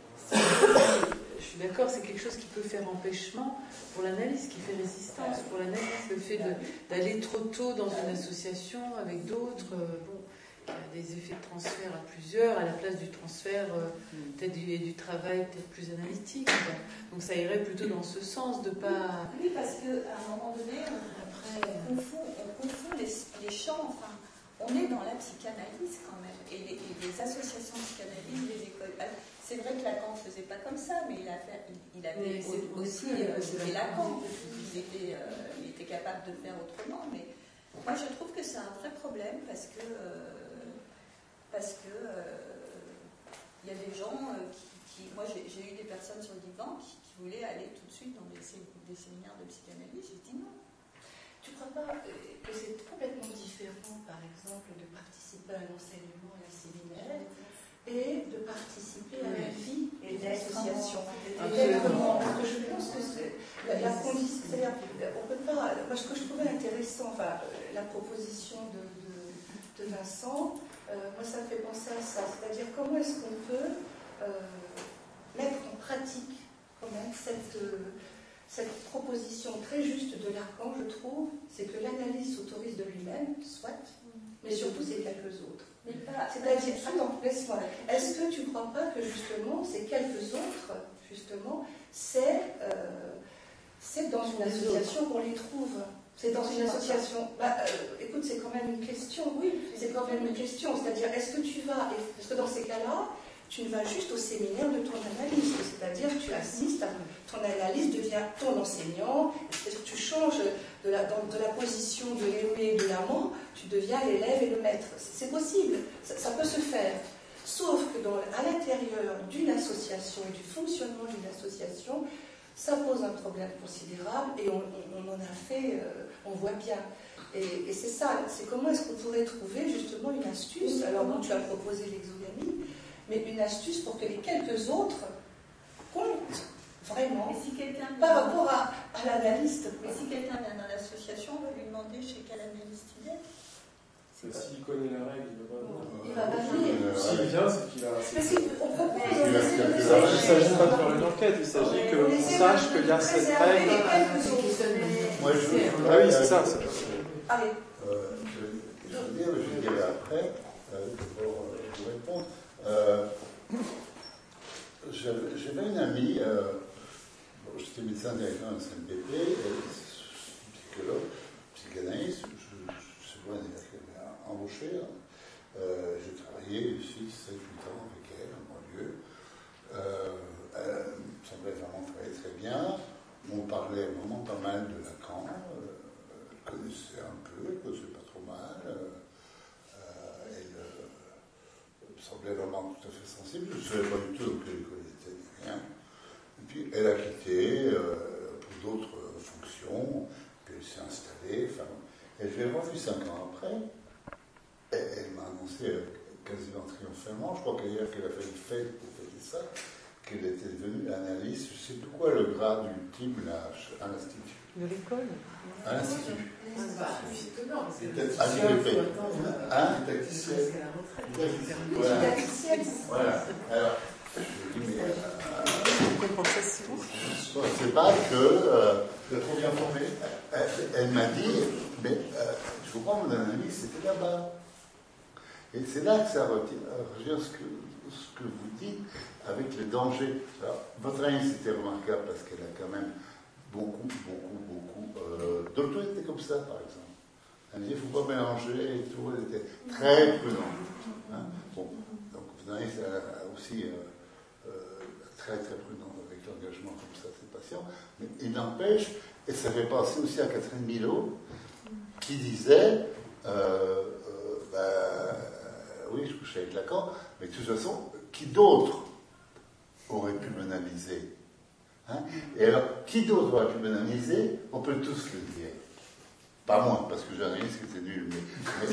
Je suis d'accord, c'est quelque chose qui peut faire empêchement pour l'analyse, qui fait résistance pour l'analyse. Le fait de, d'aller trop tôt dans une association avec d'autres, euh, bon, il y a des effets de transfert à plusieurs, à la place du transfert euh, peut-être du, du travail peut-être plus analytique. Donc ça irait plutôt dans ce sens de pas... Oui, parce qu'à un moment donné, on, après, on confond, on confond les, les champs, enfin, on est dans la psychanalyse quand même, et les, et les associations de psychanalyse, les écoles... C'est vrai que Lacan ne faisait pas comme ça, mais il, a fait, il, il avait oui, aussi euh, c'était Lacan, il était, euh, il était capable de faire autrement, mais moi je trouve que c'est un vrai problème parce que euh, parce que euh, il y a des gens euh, qui, qui, moi j'ai, j'ai eu des personnes sur le divan qui, qui voulaient aller tout de suite dans des, des séminaires de psychanalyse. J'ai dit non. Tu ne crois pas que c'est complètement différent, par exemple, de participer à un enseignement, à un séminaire, et de participer à la vie et l'association. Exactement. Parce que je pense que c'est la, la condition. C'est-à-dire, on peut pas. Moi, ce que je trouvais intéressant, enfin, la proposition de, de, de Vincent, euh, moi, ça me fait penser à ça. C'est-à-dire, comment est-ce qu'on peut euh, mettre en pratique, quand même, cette. Euh, Cette proposition très juste de Lacan, je trouve, c'est que l'analyse s'autorise de lui-même, soit, mais surtout c'est quelques autres. C'est-à-dire, attends, laisse-moi. Est-ce que tu ne crois pas que justement, ces quelques autres, justement, c'est, euh, c'est dans une association qu'on les trouve? C'est dans une association. Bah, euh, écoute, c'est quand même une question. Oui, c'est quand même une question. C'est-à-dire, est-ce que tu vas, est-ce que dans ces cas-là, tu ne vas juste au séminaire de ton analyste, c'est-à-dire tu assistes, à, ton analyste devient ton enseignant, c'est-à-dire tu changes de la, dans, de la position de l'aimé et de l'amant, tu deviens l'élève et le maître. C'est possible, ça, ça peut se faire. Sauf que dans, à l'intérieur d'une association et du fonctionnement d'une association, ça pose un problème considérable et on, on, on en a fait, euh, on voit bien. Et, et c'est ça, c'est comment est-ce qu'on pourrait trouver justement une astuce, alors bon, tu as proposé l'exogamie, mais une astuce pour que les quelques autres comptent vraiment si par rapport à, à l'analyste. Mais si quelqu'un vient dans l'association, on va lui demander chez quel analyste il est. S'il connaît la règle, il ne va pas. Il va pas venir. S'il vient, c'est qu'il a. Parce qu'on propose. Il ne s'agit pas de faire une enquête, il s'agit qu'on sache qu'il y a cette règle. Moi, je veux. Ah oui, c'est ça. Allez. Je veux dire, je dirais après, pour vous répondre. Euh, j'avais une amie, euh, bon, j'étais médecin directeur de C M P P, psychologue, psychanalyste, je ne sais pas qu'elle m'a embauché. Euh, j'ai travaillé ici sept huit ans avec elle, en banlieue. Euh, elle me semblait vraiment travailler très bien. On parlait vraiment pas mal de Lacan. Euh, elle connaissait un peu, elle connaissait pas trop mal. Euh, elle me semblait vraiment tout à fait sensible. Je ne savais pas du tout qu'elle connaissait rien. Et puis elle a quitté euh, pour d'autres fonctions, puis elle s'est installée. Enfin, et je l'ai revue cinq ans après. Et elle m'a annoncé euh, quasiment triomphalement, je crois qu'ailleurs qu'elle a fait une fête pour fêter ça, qu'elle était devenue analyste, je ne sais plus quoi le grade ultime là, à l'Institut. De l'école À l'Institut. C'est étonnant, parce que à l'I P P. Hein Voilà. Voilà. Alors, je dis, mais. Euh, compensation. Je ne sais pas que. Euh, tu as trop bien formé. Elle, elle m'a dit, mais euh, je comprends, mon ami, c'était là-bas. Et c'est là que ça revient ce que, ce que vous dites avec les dangers. Alors, votre amie, c'était remarquable parce qu'elle a quand même beaucoup, beaucoup, beaucoup. Euh, Dolto était comme ça, par exemple. Elle disait, il ne faut pas mélanger et tout. Elle était très prudente. Hein. Bon, donc, vous avez aussi euh, euh, très, très prudente avec l'engagement comme ça de ses patients. Mais il n'empêche, et ça fait penser aussi à Catherine Milot, qui disait. Euh, euh, bah, oui, je couchais avec Lacan, mais de toute façon, qui d'autre aurait pu m'analyser, hein? Et alors, qui d'autre aurait pu m'analyser? On peut tous le dire. Pas moi, parce que j'analyse que c'est nul, mais...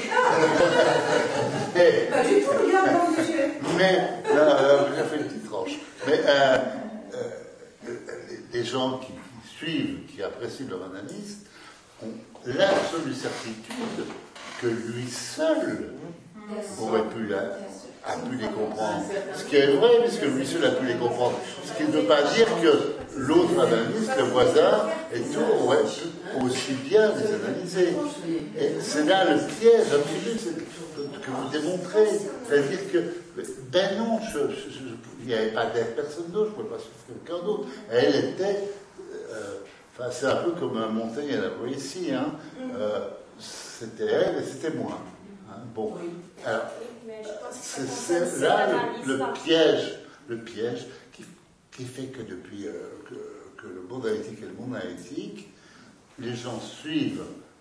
mais pas du tout, regarde, mon Dieu. Mais, non, non, j'ai fait une petite tranche. Mais euh, euh, les, les gens qui, qui suivent, qui apprécient leur analyse, ont l'absolue certitude que lui seul aurait pu, la, a pu les comprendre. Ce qui est vrai, puisque lui seul a pu les comprendre. Ce qui ne veut pas dire que l'autre analyste, le voisin, et tout, aurait pu aussi bien les analyser. Et c'est là le piège absolu que vous démontrez. C'est-à-dire que, ben non, je, je, je, il n'y avait pas personne d'autre, je ne pouvais pas suivre quelqu'un d'autre. Elle était, euh, enfin, c'est un peu comme Montaigne à la Poésie, hein. Euh, c'était elle et c'était moi. Hein, bon, alors, c'est, c'est là le, le piège, le piège qui, qui fait que depuis euh, que, que le monde analytique et le monde analytique, les gens suivent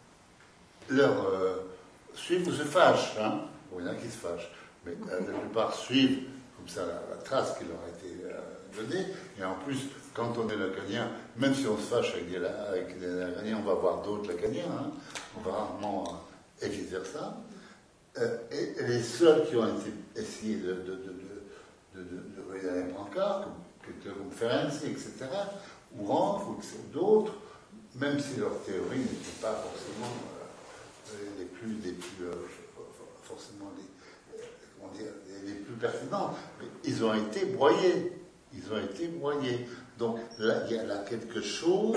leur euh, suivent ou se fâchent. Hein. Bon, il y en a qui se fâchent, mais euh, la plupart suivent comme ça la, la trace qui leur a été euh, donné. Et en plus, quand on est lacanien, même si on se fâche avec des, avec des lacaniens, on va voir d'autres lacaniens. Hein. On va rarement euh, éviter ça. Euh, et, et les seuls qui ont été essayés de, de, de, de, de, de, de regarder les brancards, comme Ferenczi, et cetera, ou Ranf, ou d'autres, même si leurs théories n'étaient pas forcément euh, les plus, les plus euh, forcément les, comment dire, les, les plus pertinentes, mais ils ont été broyés. Ils ont été broyés. Donc là, il y a là quelque chose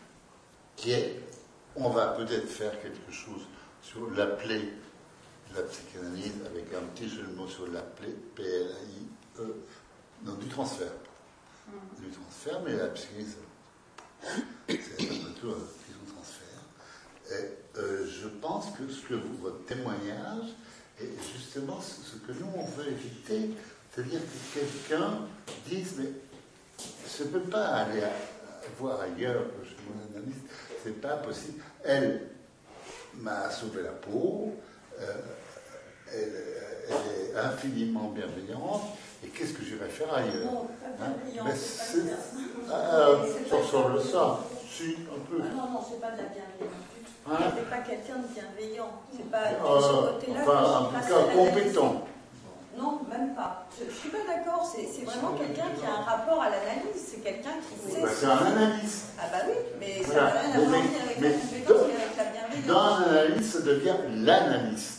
qui est, on va peut-être faire quelque chose sur la plaie de la psychanalyse, avec un petit jeu de mots sur la plaie, P L A I E, donc du transfert. Mmh. Du transfert, mais la psychanalyse, c'est un peu tout un petit transfert. Et euh, je pense que ce que vous, votre témoignage, est justement ce que nous, on veut éviter, c'est-à-dire que quelqu'un dise, mais je ne peux pas aller à, à voir ailleurs que chez mon analyste, c'est pas possible. Elle m'a sauvé la peau, euh, elle, elle est infiniment bienveillante, et qu'est-ce que j'irais faire ailleurs? Non, pas bienveillante, hein? c'est pas ça. Ah, ça ressemble ça, si, un peu. Ah non, non, c'est pas de la bienveillance du tout. Hein? C'est pas quelqu'un de bienveillant. C'est pas de euh, ce côté-là. Enfin, en tout cas, compétent. Non, même pas. Je ne suis pas d'accord. C'est, c'est vraiment quelqu'un qui a un rapport à l'analyse. C'est quelqu'un qui sait. Bah, c'est un analyste. Ah bah oui, mais ça voilà. n'a rien à voir ni avec la compétence ni avec la bienveillance. Dans l'analyse, ça devient l'analyste.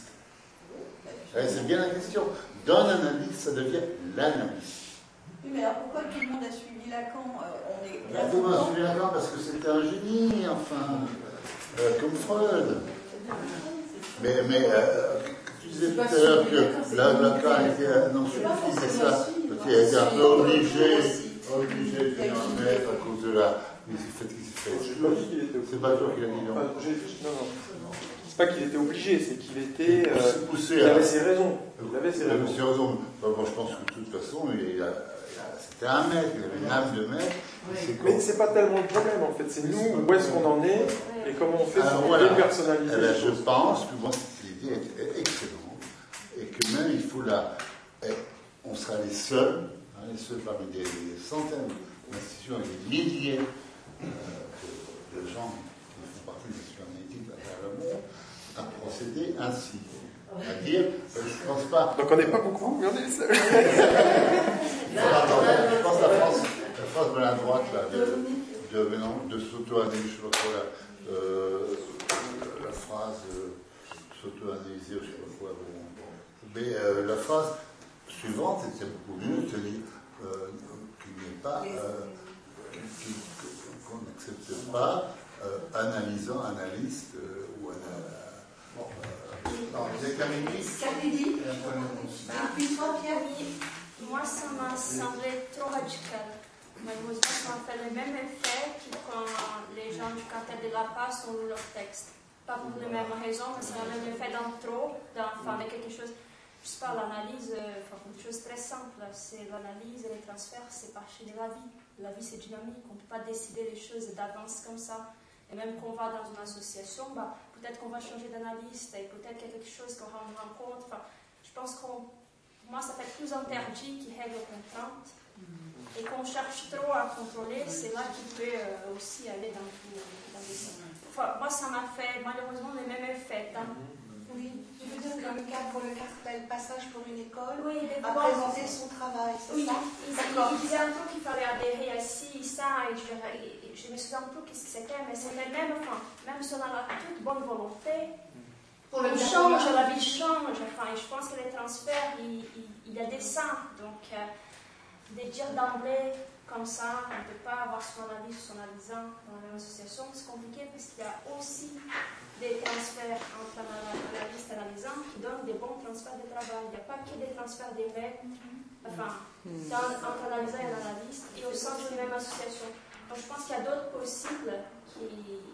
C'est bien la question. Dans l'analyse, ça devient l'analyste. Oui, mais alors pourquoi tout le monde a suivi Lacan? euh, On est bien Tout le monde a suivi Lacan parce que c'était un génie, enfin, euh, comme Freud. Mais, mais euh, tu disais tout à l'heure que Lacan était non suffisant, c'est ça. Il a été un peu obligé, obligé de venir en mettre à cause de la. Il s'est fait, il s'est fait. C'est pas toi qui l'as dit, non? Non, non. C'est pas qu'il était obligé, c'est qu'il était. Euh, poussé, il avait ses raisons. Il avait ses raisons. Ses raisons. Enfin, bon, je pense que de toute façon, il a, c'était un maître, il avait une âme de maître. C'est mais c'est pas tellement le problème en fait, c'est nous, où est-ce qu'on en est et comment on fait Alors, pour voilà. dépersonnaliser. Eh bien, je pense que bon, cette idée est excellente et que même il faut la. Eh, on sera les seuls, hein, les seuls parmi des, des centaines d'institutions et des milliers euh, de, de gens qui font partie des psychanalytiques à travers le monde à procéder ainsi. À dire, euh, je ne pense pas. Donc on n'est pas beaucoup, mais on est les seuls. Je pense à la France, la phrase de la droite, là, de, de, de, de s'auto-analyser, je ne sais pas quoi, euh, la phrase euh, s'auto-analyser, je ne sais pas quoi. Bon. Mais euh, la phrase suivante était beaucoup mieux, c'est-à-dire euh, qu'il n'y ait pas, euh, qu'on n'accepte pas euh, analysant, analyste euh, ou analyste. Bon, euh, non, vous êtes Camille. Camille. Et puis toi, Pierre? Moi, ça m'a semblé trop radical. Malheureusement, ça m'a fait le même effet que quand les gens du quartier de La Paz ont lu leur texte. Pas pour les mêmes raisons, mais c'est le même effet d'un trop, d'enfant, de quelque chose. Je sais pas, l'analyse, enfin, quelque chose de très simple. C'est l'analyse et les transferts, c'est partie de la vie. La vie, c'est dynamique. On ne peut pas décider les choses d'avance comme ça. Et même quand on va dans une association, bah, peut-être qu'on va changer d'analyste et peut-être qu'il y a quelque chose qu'on rendra compte. Enfin, je pense qu'on, pour moi, ça fait plus interdit qui règle aux contraintes. Et qu'on cherche trop à contrôler, c'est là qu'il peut euh, aussi aller dans, tout, dans les sens. Enfin, moi, ça m'a fait malheureusement le même effet. Hein. Oui, je veux dire que le cadre, le cartel passage pour une école oui, a présenté son travail, c'est oui, ça? Il, il disait un peu qu'il fallait adhérer à ci, ça, et je, et je me souviens un peu qu'est-ce que c'était, mais c'était même, enfin, même si on a la toute bonne volonté, pour le change, la vie change, enfin, et je pense que les transferts, il, il, il y a des seins, donc euh, de dire d'emblée comme ça, on ne peut pas avoir son analyse ou son analysant dans la même association, c'est compliqué parce qu'il y a aussi des transferts entre l'analyste et l'analysant qui donnent des bons transferts de travail. Il n'y a pas que des transferts des mails, enfin, dans, entre l'analysant et l'analyste, et au sein d'une même association. Donc, je pense qu'il y a d'autres possibles qui,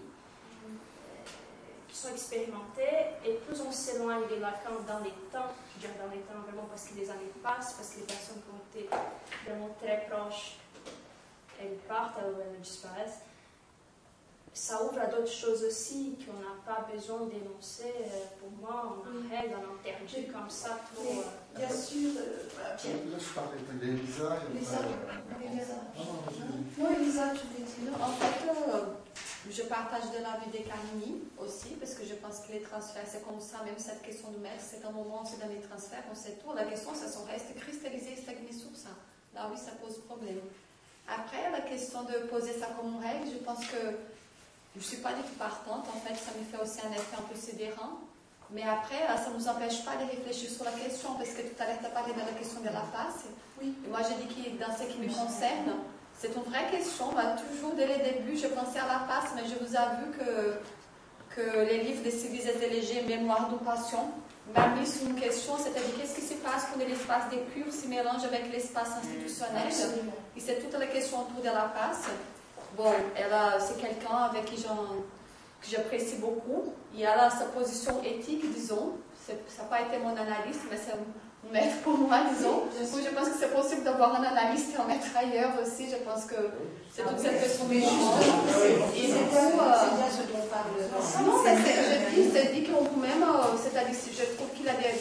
qui sont expérimentés, et plus on s'éloigne de Lacan dans les temps, je veux dire dans les temps vraiment parce que les années passent, parce que les personnes qui ont été vraiment très proches, elles partent ou elles disparaissent. Ça ouvre à d'autres choses aussi qu'on n'a pas besoin d'énoncer. Pour moi, on arrête, on interdit trucs comme ça trop... Euh... Bien sûr, euh, Là, je parlais d'Elisa. Elisa, Elisa. Non, Elisa, tu voulais dire. En fait, euh, je partage de l'avis des Camini aussi, parce que je pense que les transferts, c'est comme ça, même cette question de maître, c'est un moment, c'est dans les transferts, on sait tout. La question, ça reste cristallisé, stagné sur ça. Là, oui, ça pose problème. Après, la question de poser ça comme règle, je pense que je ne suis pas du tout partante. En fait, ça me fait aussi un effet un peu sidérant. Mais après, ça ne nous empêche pas de réfléchir sur la question, parce que tout à l'heure, tu as parlé de la question de la passe. Oui. Et moi, j'ai dit que dans ce qui me concerne, c'est une vraie question. Bah, toujours, dès le début, je pensais à la passe, mais je vous avoue que, que les livres de Sylvie Zéléger, Mémoire d'une passion, m'a mis sur une question, c'est-à-dire qu'est-ce qui se passe quand l'espace des cures se mélange avec l'espace institutionnel. Absolument. Et c'est toute la question autour de la passe. Bon, elle c'est quelqu'un avec qui j'en... que j'apprécie beaucoup. Il a sa position éthique, disons. Ça n'a pas été mon analyste, mais c'est un maître pour moi, disons. Du coup, je pense que c'est possible d'avoir un analyste et un maître ailleurs aussi. Je pense que c'est toute cette question de justement. Et du coup, c'est bien ce dont on parle. Non, mais ce que je dis, c'est dit qu'on peut même, c'est-à-dire si je trouve qu'il a des...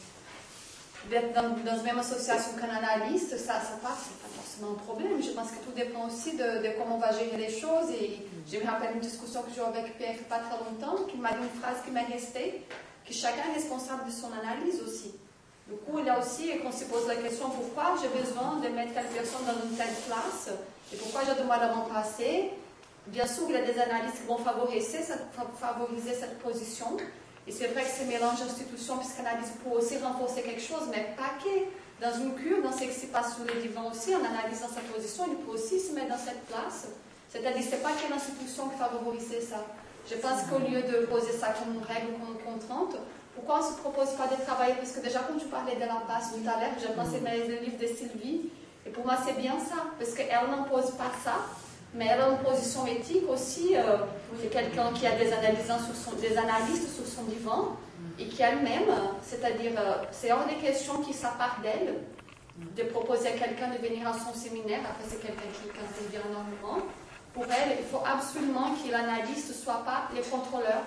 d'être dans, dans la même association qu'un analyste, ça, ça passe, c'est pas forcément un problème. Je pense que tout dépend aussi de, de comment on va gérer les choses. Et je me rappelle une discussion que j'ai eue avec Pierre il n'y a pas très longtemps, qui m'a dit une phrase qui m'est restée, que chacun est responsable de son analyse aussi. Du coup, il y a aussi qu'on se pose la question pourquoi j'ai besoin de mettre telle personne dans une telle place et pourquoi je dois la remplacer. Bien sûr, il y a des analyses qui vont favoriser cette, favoriser cette position. Et c'est vrai que ce mélange d'institutions, psychanalyse peut aussi renforcer quelque chose, mais pas que. Dans une cure, dans ce qui se passe sur les divans aussi, en analysant sa position, il peut aussi se mettre dans cette place. C'est-à-dire que ce n'est pas que l'institution qui favorise ça. Je pense qu'au lieu de poser ça comme une règle, comme une contrainte, pourquoi on ne se propose pas de travailler? Parce que déjà, quand tu parlais de la passe tout à l'heure, j'ai pensé dans le livre de Sylvie, et pour moi, c'est bien ça, parce qu'elle n'impose pas ça. Mais elle a une position éthique aussi, euh, c'est quelqu'un qui a des, sur son, des analystes sur son divan et qui elle-même, c'est-à-dire, euh, c'est hors des questions qui s'appartent d'elle, de proposer à quelqu'un de venir à son séminaire, après c'est quelqu'un qui intervient énormément. Pour elle, il faut absolument que l'analyste ne soit pas les contrôleurs.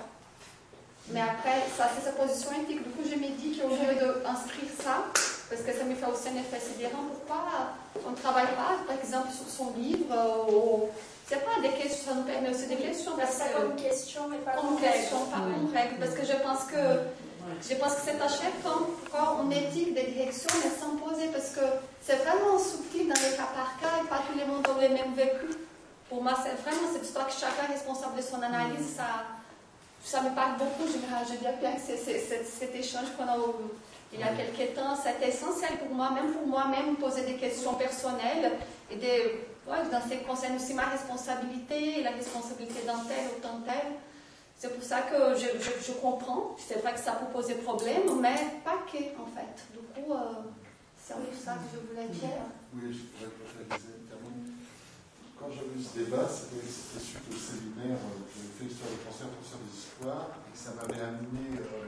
Mais après, ça c'est sa position éthique. Du coup, je me dis qu'au lieu d'inscrire ça, parce que ça me fait aussi un effet sidérant, pourquoi on ne travaille pas, par exemple, sur son livre ou... C'est pas des questions, ça nous permet aussi des questions. Parce ça comme question, mais pas comme question, pas comme règle. Parce que je pense que, je pense que c'est à chacun, encore une éthique de direction, mais s'imposer, parce que c'est vraiment subtil dans les cas par cas et pas tout le monde a le même vécu. Pour moi, c'est vraiment cette histoire que chacun est responsable de son analyse, ça, ça me parle beaucoup. Je, je dis à Pierre que c'est, c'est, c'est, cet échange qu'on a eu il y a quelques temps, c'était essentiel pour moi, même pour moi-même, poser des questions personnelles et des. Ouais, dans ce qui concerne aussi ma responsabilité et la responsabilité d'un tel ou d'un tel. C'est pour ça que je, je, je comprends. C'est vrai que ça peut poser problème, mais pas que, en fait. Du coup, euh, c'est un peu ça que je voulais dire. Oui, je pourrais préciser. Quand j'avais eu ce débat, c'était suite au séminaire que j'ai fait sur le cancer, sur les histoires, et ça m'avait amené euh,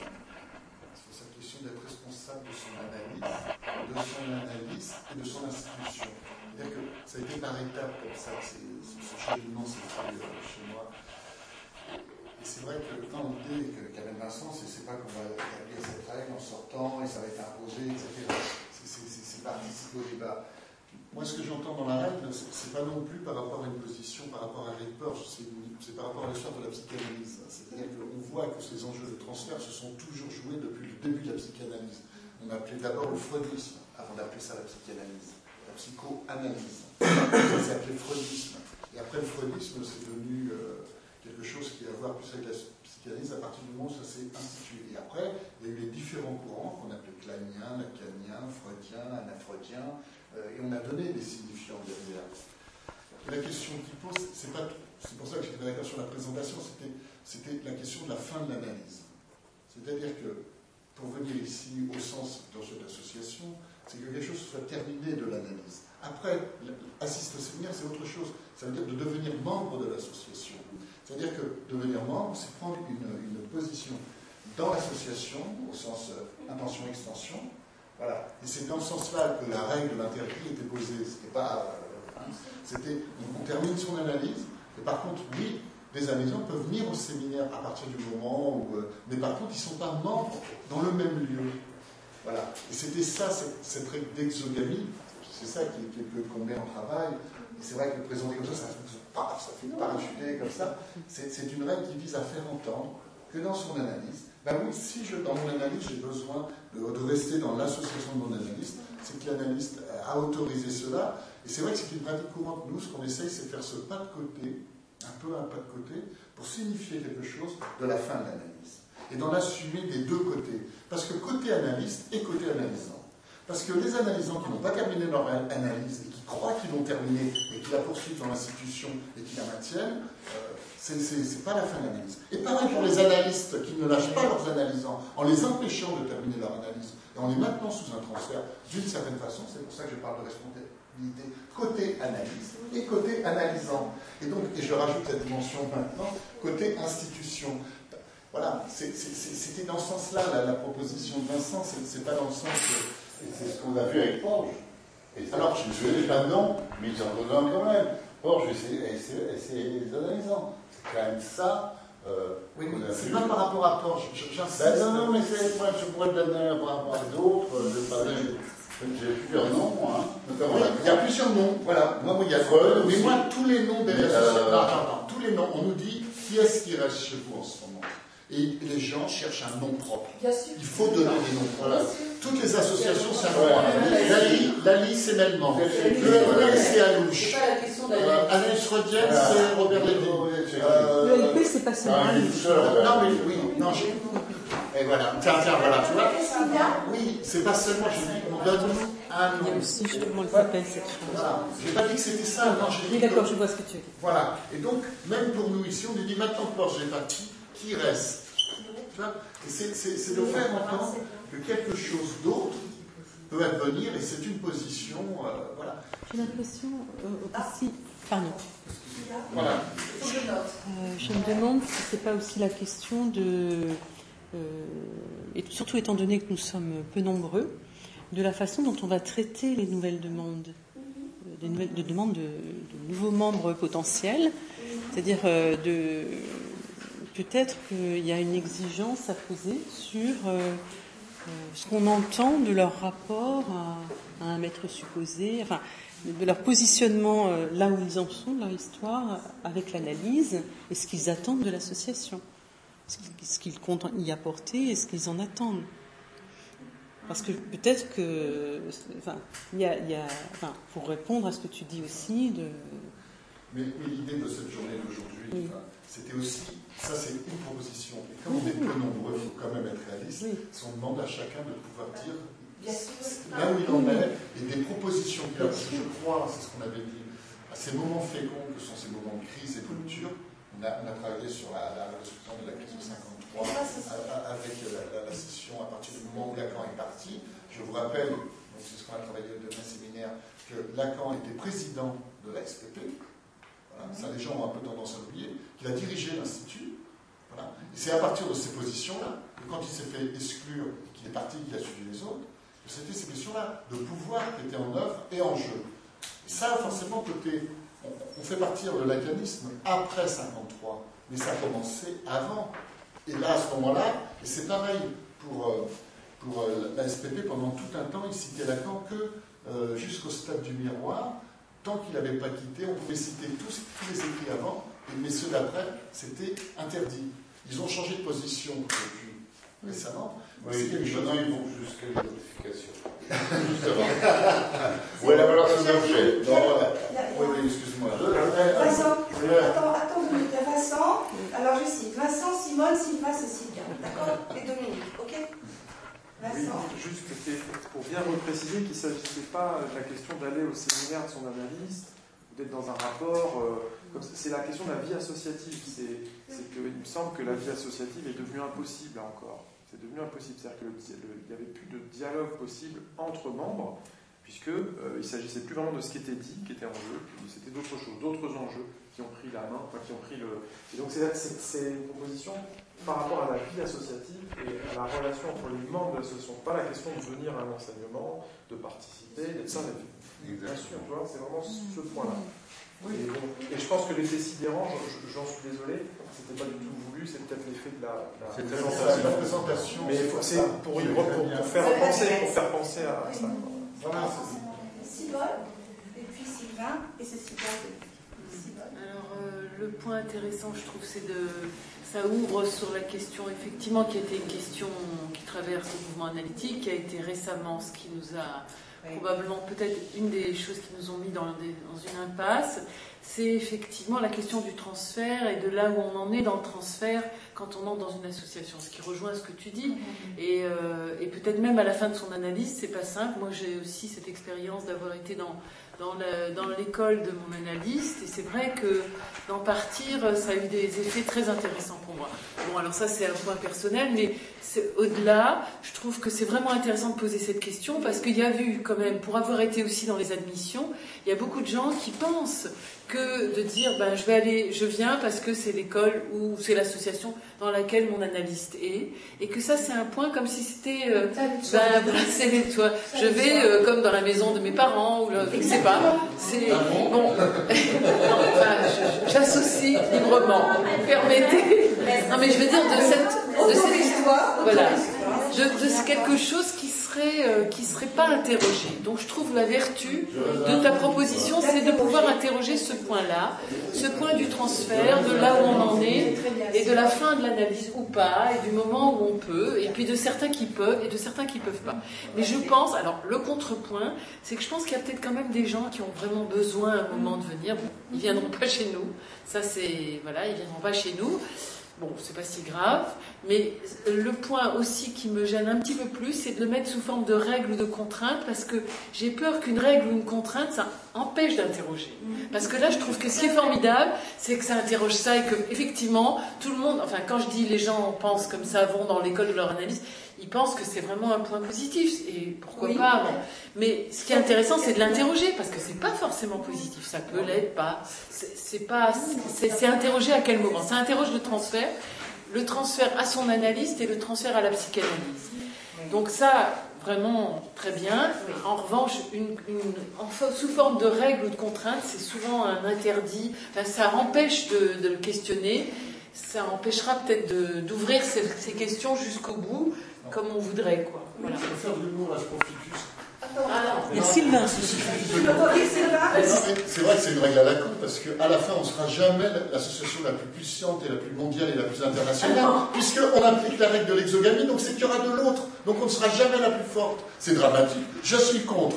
sur cette question d'être responsable de son analyse, de son analyse et de son institution. C'est-à-dire que ça a été par étapes comme ça, que ce cheminement s'est fait euh, chez moi. Et c'est vrai que quand l'idée qu'avait Vincent, c'est pas qu'on va établir cette règle en sortant et ça va être imposé, et cetera. C'est participer au débat. Moi, ce que j'entends dans la règle, c'est pas non plus par rapport à une position, par rapport à Eric Porge, c'est par rapport à l'histoire de la psychanalyse. C'est-à-dire qu'on voit que ces enjeux de transfert se sont toujours joués depuis le début de la psychanalyse. On appelait d'abord le freudisme, avant d'appeler ça la psychanalyse. La psychoanalyse. Ça s'appelait freudisme. Et après le freudisme, c'est devenu euh, quelque chose qui a à voir plus avec la psychanalyse à partir du moment où ça s'est institué. Et après, il y a eu les différents courants qu'on appelait clanien, lacanien, freudien, anafreudien, euh, et on a donné des signifiants derrière. La question qu'il pose, c'est pas, c'est pour ça que j'étais d'accord sur la présentation, c'était, c'était la question de la fin de l'analyse. C'est-à-dire que, pour venir ici au sens d'enjeu d'association, c'est que quelque chose soit terminé de l'analyse. Après, assister au séminaire, c'est autre chose. Ça veut dire de devenir membre de l'association. C'est-à-dire que devenir membre, c'est prendre une, une position dans l'association, au sens euh, intention-extension. Voilà. Et c'est dans ce sens-là que la règle de l'interdit était posée. C'était pas... Euh, hein, c'était, on termine son analyse, et par contre, oui, des analysants peuvent venir au séminaire à partir du moment où... Euh, mais par contre, ils ne sont pas membres dans le même lieu. Voilà. Et c'était ça, cette, cette règle d'exogamie, c'est ça qui, qui, qu'on met en travail. Et c'est vrai que le présenter comme ça, ça fait, ça fait parachuter comme ça. C'est, c'est une règle qui vise à faire entendre que dans son analyse, ben oui, si je, dans mon analyse, j'ai besoin de, de rester dans l'association de mon analyste, c'est que l'analyste a autorisé cela. Et c'est vrai que c'est une pratique courante. Nous, ce qu'on essaye, c'est de faire ce pas de côté, un peu un pas de côté, pour signifier quelque chose de la fin de l'analyse. Et d'en assumer des deux côtés. Parce que côté analyste et côté analysant. Parce que les analysants qui n'ont pas terminé leur analyse et qui croient qu'ils l'ont terminée et qui la poursuivent dans l'institution et qui la maintiennent, euh, c'est, c'est, c'est pas la fin de l'analyse. Et pareil pour les analystes qui ne lâchent pas leurs analysants en les empêchant de terminer leur analyse et en les maintenant sous un transfert d'une certaine façon, c'est pour ça que je parle de responsabilité côté analyse et côté analysant. Et donc, et je rajoute cette dimension maintenant, côté institution. Voilà, c'est, c'est, c'est, c'était dans ce sens-là la, la proposition de Vincent, c'est, c'est pas dans le sens que... Et c'est ce qu'on a vu avec Porges. Et alors, je ne dis pas non, mais ils en donnent quand même. Porges et c'est les analysants. C'est quand même ça. Euh, oui, c'est pas par rapport à Porges, j'insiste. Ben non, non, mais c'est, moi, je pourrais le donner par rapport à d'autres. J'ai plusieurs noms, hein. Oui, il y a plusieurs noms, voilà. Moi, il y a Freud, mais moi, tous les noms des associations. Non, non, non, tous les noms, on nous dit qui est-ce qui reste chez vous en ce moment. Et les gens cherchent un nom propre. Il faut donner des noms. Voilà. Toutes les associations, c'est un nom propre. Lali, c'est Melman. Le L P, c'est Alouche. C'est pas la question d'Alouche. Analyse freudienne, c'est Robert Lévy. Le L P, c'est pas seulement Alouche. Non, mais oui, non, j'ai... Et voilà. Tiens, tiens, voilà, tu vois. Oui, c'est pas seulement, je dis, on donne un nom. Il y a aussi justement le s'appelle cette chose. Voilà. Je n'ai pas dit que c'était ça, non, j'ai dit. Oui, d'accord, je vois ce que tu veux dire. Voilà. Et donc, même pour nous ici, on nous dit maintenant que Porges n'est pas qui, qui reste. Tu vois, et c'est, c'est, c'est de faire entendre que quelque chose d'autre peut advenir, et c'est une position, euh, voilà. J'ai l'impression euh, aussi... Pardon. Voilà. Euh, je me demande si c'est pas aussi la question de... Euh, et surtout étant donné que nous sommes peu nombreux, de la façon dont on va traiter les nouvelles demandes, euh, des nouvelles de demandes de, de nouveaux membres potentiels, c'est-à-dire euh, de... Peut-être qu'il y a une exigence à poser sur euh, euh, ce qu'on entend de leur rapport à, à un maître supposé, enfin, de leur positionnement euh, là où ils en sont, de leur histoire, avec l'analyse, et ce qu'ils attendent de l'association, ce qu'ils, ce qu'ils comptent y apporter et ce qu'ils en attendent. Parce que peut-être que, enfin, il y a, il y a, enfin, pour répondre à ce que tu dis aussi, de... Mais, mais l'idée de cette journée d'aujourd'hui, oui. Enfin, c'était aussi, ça c'est une proposition, et comme on est peu nombreux, il faut quand même être réaliste, oui. On demande à chacun de pouvoir dire là où il en est, et des propositions qu'il a, parce que je crois, c'est ce qu'on avait dit, à ces moments féconds que sont ces moments de crise et de rupture, on a, on a travaillé sur la, la résolution de la crise de cinquante-trois, à, avec la, la, la session à partir du moment où Lacan est parti. Je vous rappelle, donc c'est ce qu'on a travaillé au dernier séminaire, que Lacan était président de la S P P. Voilà, ça, les gens ont un peu tendance à l'oublier, qu'il a dirigé l'Institut. Voilà. Et c'est à partir de ces positions-là que quand il s'est fait exclure, qu'il est parti, qu'il a suivi les autres, que c'était ces questions-là de pouvoir qui étaient en œuvre et en jeu. Et ça, forcément, côté, on, on fait partir de l'acanisme après cinquante-trois, mais ça a commencé avant. Et là, à ce moment-là, et c'est pareil pour, euh, pour euh, la S P P, pendant tout un temps, il citait Lacan que euh, jusqu'au stade du miroir. Tant qu'il n'avait pas quitté, on pouvait citer tous, tous les écrits avant, mais ceux d'après, c'était interdit. Ils ont changé de position depuis récemment. Oui, maintenant ils vont jusqu'à l'identification. Justement. Où est la valeur de l'objet? Oui, oui, excuse-moi. Vincent, attends, attends une minute. Vincent, alors je cite Vincent, Simone, Sylvain, Cécilia. D'accord? Les deux minutes, ok? Oui, juste pour bien repréciser qu'il ne s'agissait pas de la question d'aller au séminaire de son analyste, d'être dans un rapport, euh, c'est la question de la vie associative. C'est, c'est qu'il me semble que la vie associative est devenue impossible là encore. C'est devenu impossible, c'est-à-dire qu'il n'y avait plus de dialogue possible entre membres, puisqu'il euh, ne s'agissait plus vraiment de ce qui était dit, qui était en jeu, puis c'était d'autres choses, d'autres enjeux qui ont pris la main, enfin qui ont pris le... Et donc c'est, c'est, c'est une proposition par rapport à la vie associative et à la relation entre les membres de l'association. Pas la question de venir à un enseignement, de participer, d'être ça, bien sûr, tu vois, c'est vraiment ce point-là. Oui. Et, bon, et je pense que l'effet sidérant, j'en suis désolé, c'était pas du tout voulu, c'est peut-être l'effet de la, la présentation. La présentation. Mais c'est pour, pour, pour, pour faire penser, pour faire penser à ça. Voilà. Cybole, et puis Sylvain, et c'est Cybole. Alors, euh, le point intéressant, je trouve, c'est de. Ça ouvre sur la question, effectivement, qui était une question qui traverse le mouvement analytique, qui a été récemment ce qui nous a. Oui. Probablement, peut-être une des choses qui nous ont mis dans, des, dans une impasse, c'est effectivement la question du transfert et de là où on en est dans le transfert quand on entre dans une association, ce qui rejoint ce que tu dis. Mm-hmm. Et, euh, et peut-être même à la fin de son analyse, c'est pas simple. Moi, j'ai aussi cette expérience d'avoir été dans, dans, le, dans l'école de mon analyste, et c'est vrai que d'en partir, ça a eu des effets très intéressants pour moi. Bon, alors ça, c'est un point personnel, mais au-delà, je trouve que c'est vraiment intéressant de poser cette question parce qu'il y a vu quand même, pour avoir été aussi dans les admissions, il y a beaucoup de gens qui pensent que de dire ben, je vais aller, je viens parce que c'est l'école ou c'est l'association dans laquelle mon analyste est, et que ça c'est un point comme si c'était euh, ben, c'est, toi, je vais euh, comme dans la maison de mes parents ou là, je ne sais pas, c'est bon. Non, enfin, j'associe librement, permettez. Non mais je veux dire de cette, de cette histoire, voilà, de, de quelque chose qui serait, euh, qui serait pas interrogé. Donc je trouve la vertu de ta proposition, c'est de pouvoir interroger ce point-là, ce point du transfert, de là où on en est, et de la fin de l'analyse ou pas, et du moment où on peut, et puis de certains qui peuvent et de certains qui peuvent pas. Mais je pense, alors le contrepoint, c'est que je pense qu'il y a peut-être quand même des gens qui ont vraiment besoin à un moment de venir. Bon, ils viendront pas chez nous, ça c'est, voilà, ils viendront pas chez nous. Bon, c'est pas si grave, mais le point aussi qui me gêne un petit peu plus, c'est de le mettre sous forme de règle ou de contrainte, parce que j'ai peur qu'une règle ou une contrainte, ça empêche d'interroger. Parce que là, je trouve que ce qui est formidable, c'est que ça interroge ça et que, effectivement, tout le monde, enfin, quand je dis les gens pensent comme ça, vont dans l'école de leur analyse, ils pensent que c'est vraiment un point positif, et pourquoi oui. pas, bon. Mais ce qui est intéressant, c'est de l'interroger, parce que c'est pas forcément positif, ça peut l'être, pas, c'est, c'est pas, c'est, c'est interroger à quel moment, ça interroge le transfert, le transfert à son analyste et le transfert à la psychanalyse. Donc ça, vraiment, très bien. En revanche, une, une, en, sous forme de règle ou de contrainte, c'est souvent un interdit, enfin, ça empêche de, de le questionner, ça empêchera peut-être de, d'ouvrir ces, ces questions jusqu'au bout, comme on voudrait, quoi. Voilà. Je peux faire de l'humour, là, je profite juste. Il y a Sylvain. C'est vrai que c'est une règle à la con, parce qu'à la fin, on ne sera jamais l'association la plus puissante et la plus mondiale et la plus internationale, puisqu'on applique la règle de l'exogamie, donc c'est qu'il y aura de l'autre. Donc on ne sera jamais la plus forte. C'est dramatique. Je suis contre.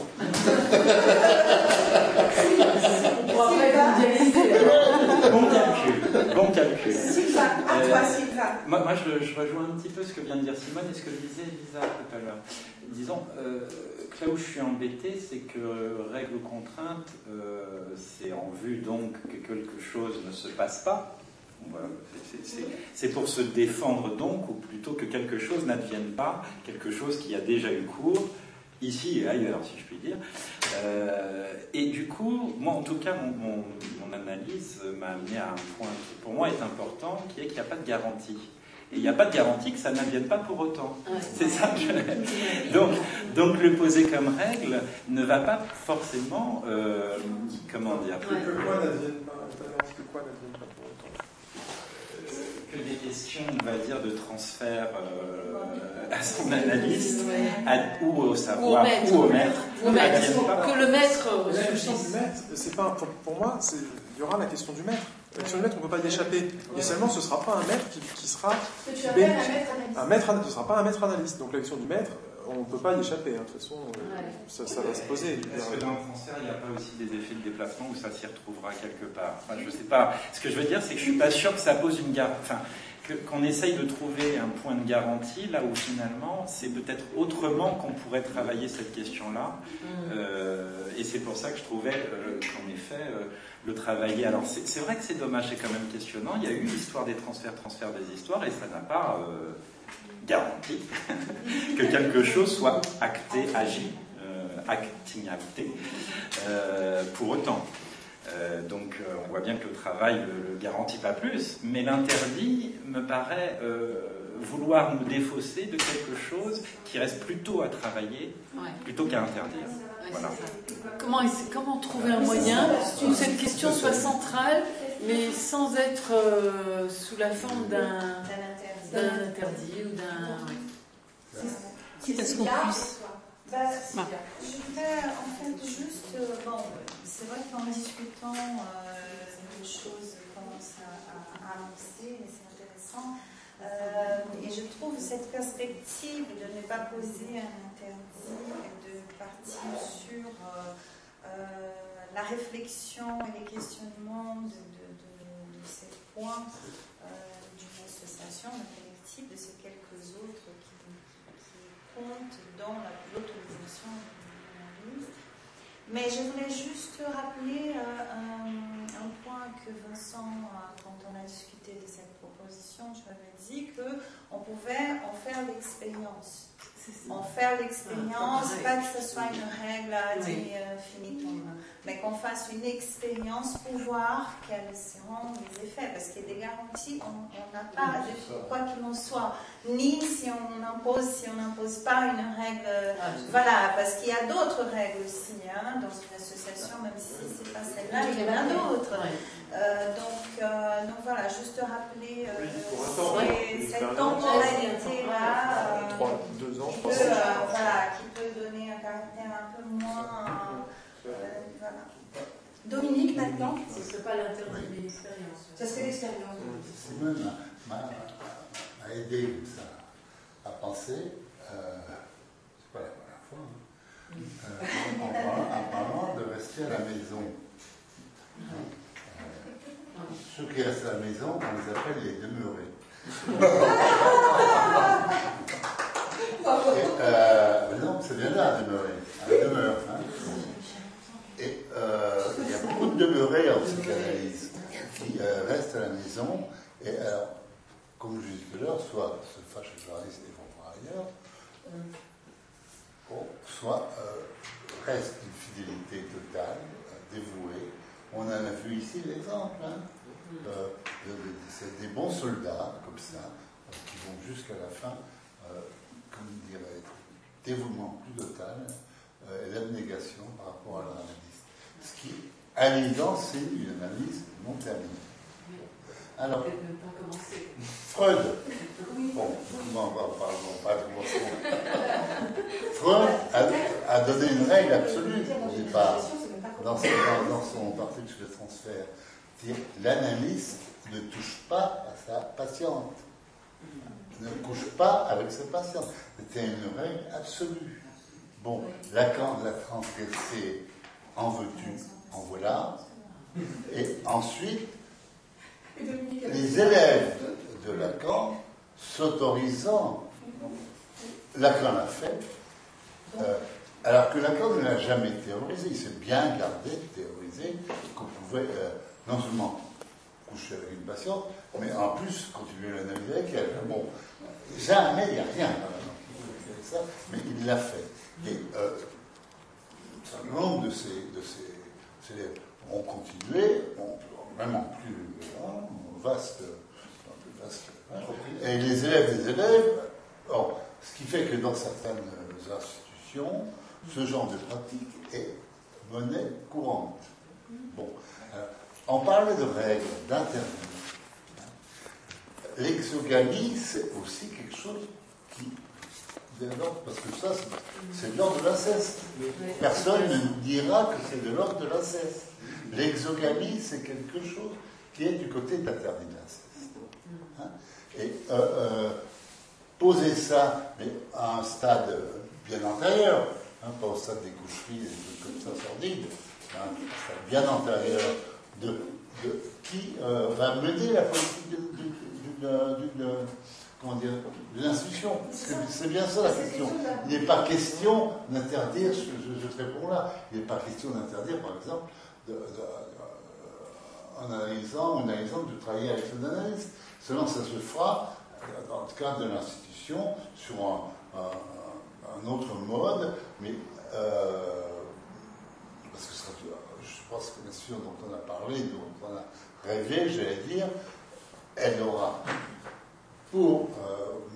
Bon calcul. Bon calcul. Sylvain, à toi, Sylvain. Moi, moi je, je rejoins un petit peu ce que vient de dire Simone et ce que disait Lisa tout à l'heure. Disons, euh, là où je suis embêté, c'est que euh, règle ou contrainte, euh, c'est en vue donc que quelque chose ne se passe pas. Voilà. C'est, c'est, c'est pour se défendre donc, ou plutôt que quelque chose n'advienne pas, quelque chose qui a déjà eu cours, ici et ailleurs, si je puis dire. Euh, et du coup, moi en tout cas, mon, mon, mon analyse m'a amené à un point qui pour moi est important, qui est qu'il n'y a pas de garantie. Et il n'y a pas de garantie que ça n'advienne pas pour autant. C'est ça que je... donc, donc le poser comme règle ne va pas forcément, euh, comment dire... Que quoi n'advienne pas, que quoi n'advienne pas pour autant. Que des questions, on va dire, de transfert euh, à son analyste, à, ou au savoir, ou au maître, ou au maître. Que le maître... La question du maître, c'est pas, pour, pour moi, c'est, il y aura la question du maître. La question du maître, on ne peut pas y échapper. Initialement, ce ne sera pas un maître qui, qui sera... Que tu appelles un maître analyste. Un maître, ce ne sera pas un maître analyste. Donc la question du maître, on ne peut pas y échapper. Hein. De toute façon, ouais. ça, ça va se poser. Est-ce que dans le transfert, il n'y a pas aussi des effets de déplacement où ça s'y retrouvera quelque part? Enfin, je ne sais pas. Ce que je veux dire, c'est que je ne suis pas sûr que ça pose une garde. Enfin, que, qu'on essaye de trouver un point de garantie, là où finalement, c'est peut-être autrement qu'on pourrait travailler cette question-là. Mmh. Euh, et c'est pour ça que je trouvais euh, qu'en effet... Euh, le travailler. Alors c'est, c'est vrai que c'est dommage, c'est quand même questionnant. Il y a eu l'histoire des transferts, transferts des histoires, et ça n'a pas euh, garanti que quelque chose soit acté, agi, euh, acting, acté, euh, pour autant. Euh, donc euh, on voit bien que le travail ne le, le garantit pas plus, mais l'interdit me paraît euh, vouloir nous défausser de quelque chose qui reste plutôt à travailler, ouais. plutôt qu'à interdire. Ouais, voilà. Comment, comment trouver un moyen où cette question soit centrale, mais sans être euh, sous la forme d'un interdit ou d'un... Si, parce qu'on puisse... Bah, ah. Je voudrais en fait juste... Euh, bon, c'est vrai qu'en discutant, euh, les choses commencent à, à avancer, et c'est intéressant. Euh, et je trouve cette perspective de ne pas poser un interdit et de partir sur euh, euh, la réflexion et les questionnements de, de, de, de ces points euh, d'une association, d'un collectif, de ces quelques autres qui, qui comptent dans l'autorisation de l'analyse. Mais je voulais juste rappeler euh, un, un point que Vincent, euh, quand on a discuté de cette proposition, je m'avais dit qu'on pouvait en faire l'expérience. En faire l'expérience, pas que ce soit une règle ad infinitum, mais qu'on fasse une expérience pour voir quels seront les effets. Parce qu'il y a des garanties, on n'a pas, de, quoi qu'il en soit, ni si on impose, si on n'impose pas une règle. Ah, voilà, parce qu'il y a d'autres règles aussi, hein, dans une association, même si ce n'est pas celle-là, il y en a d'autres. Euh, donc, euh, donc voilà, juste rappeler euh, oui, cette temporalité-là. Euh, trois, deux ans, qui peut, euh, voilà, qui peut donner un caractère un peu moins. Euh, voilà. Dominique, maintenant. Ce ne serait pas l'interdit, mais l'expérience. Ça serait l'expérience. Simone m'a aidé ça, à penser, euh, c'est pas la première fois, hein, euh, en, parlant, en parlant de rester à la maison. Hein, euh, ceux qui restent à la maison, on les appelle les demeurés. Et, euh, non, c'est bien là, à demeurer, à la demeure. Hein. Et euh, il y a beaucoup de demeurés en psychanalyse qui euh, restent à la maison, et alors, comme je disais tout à l'heure, soit se fâchent les journalistes et vont voir ailleurs, bon, soit euh, reste une fidélité totale, euh, dévouée. On en a vu ici l'exemple, hein, euh, de, de, c'est des bons soldats, comme ça, euh, qui vont jusqu'à la fin, euh, comme dirait, dévouement plus total, euh, et l'abnégation par rapport à l'analyse. Ce qui, à l'évidence, c'est une analyse non terminée. Alors, Freud, bon, on va pas commencer. Freud a, a donné une règle absolue au départ, dans son, dans son article sur le transfert. L'analyste ne touche pas à sa patiente, ne couche pas avec sa patiente. C'était une règle absolue. Bon, Lacan l'a transgressé, en veux-tu, en voilà. Et ensuite, les élèves de Lacan, s'autorisant, Lacan l'a fait, euh, alors que Lacan ne l'a jamais théorisé. Il s'est bien gardé de théoriser qu'on pouvait euh, non seulement coucher avec une patiente, mais en plus continuer l'analyse avec elle. Bon, jamais, il n'y a rien qui fait ça, mais il l'a fait. Et euh, un nombre de ces, de ces, ces élèves ont continué, ont, même en plus hein, vaste, plus vaste hein. Et les élèves des élèves, or, ce qui fait que dans certaines institutions, ce genre de pratique est monnaie courante. Bon, alors, on parlait de règles, d'interdits. L'exogamie, c'est aussi quelque chose qui vient de l'ordre, parce que ça, c'est de l'ordre de l'inceste. Personne ne dira que c'est de l'ordre de l'inceste. L'exogamie, c'est quelque chose qui est du côté de l'interdit de l'inceste. Hein? Et euh, euh, poser ça, mais à un stade bien antérieur, hein, pas au stade des coucheries et des trucs comme ça sordides, hein, un stade bien antérieur de, de qui euh, va mener la politique d'une comment dire, d'une institution. C'est bien ça la question. Il n'est pas question d'interdire, je, je, je te réponds là, il n'est pas question d'interdire, par exemple, de, de, de, en analysant, en analysant de travailler avec un analyste. Seulement, ça se fera dans le cadre de l'institution sur un, un, un autre mode, mais euh, parce que ça, je pense que l'institution dont on a parlé, dont on a rêvé, j'allais dire, elle aura pour euh,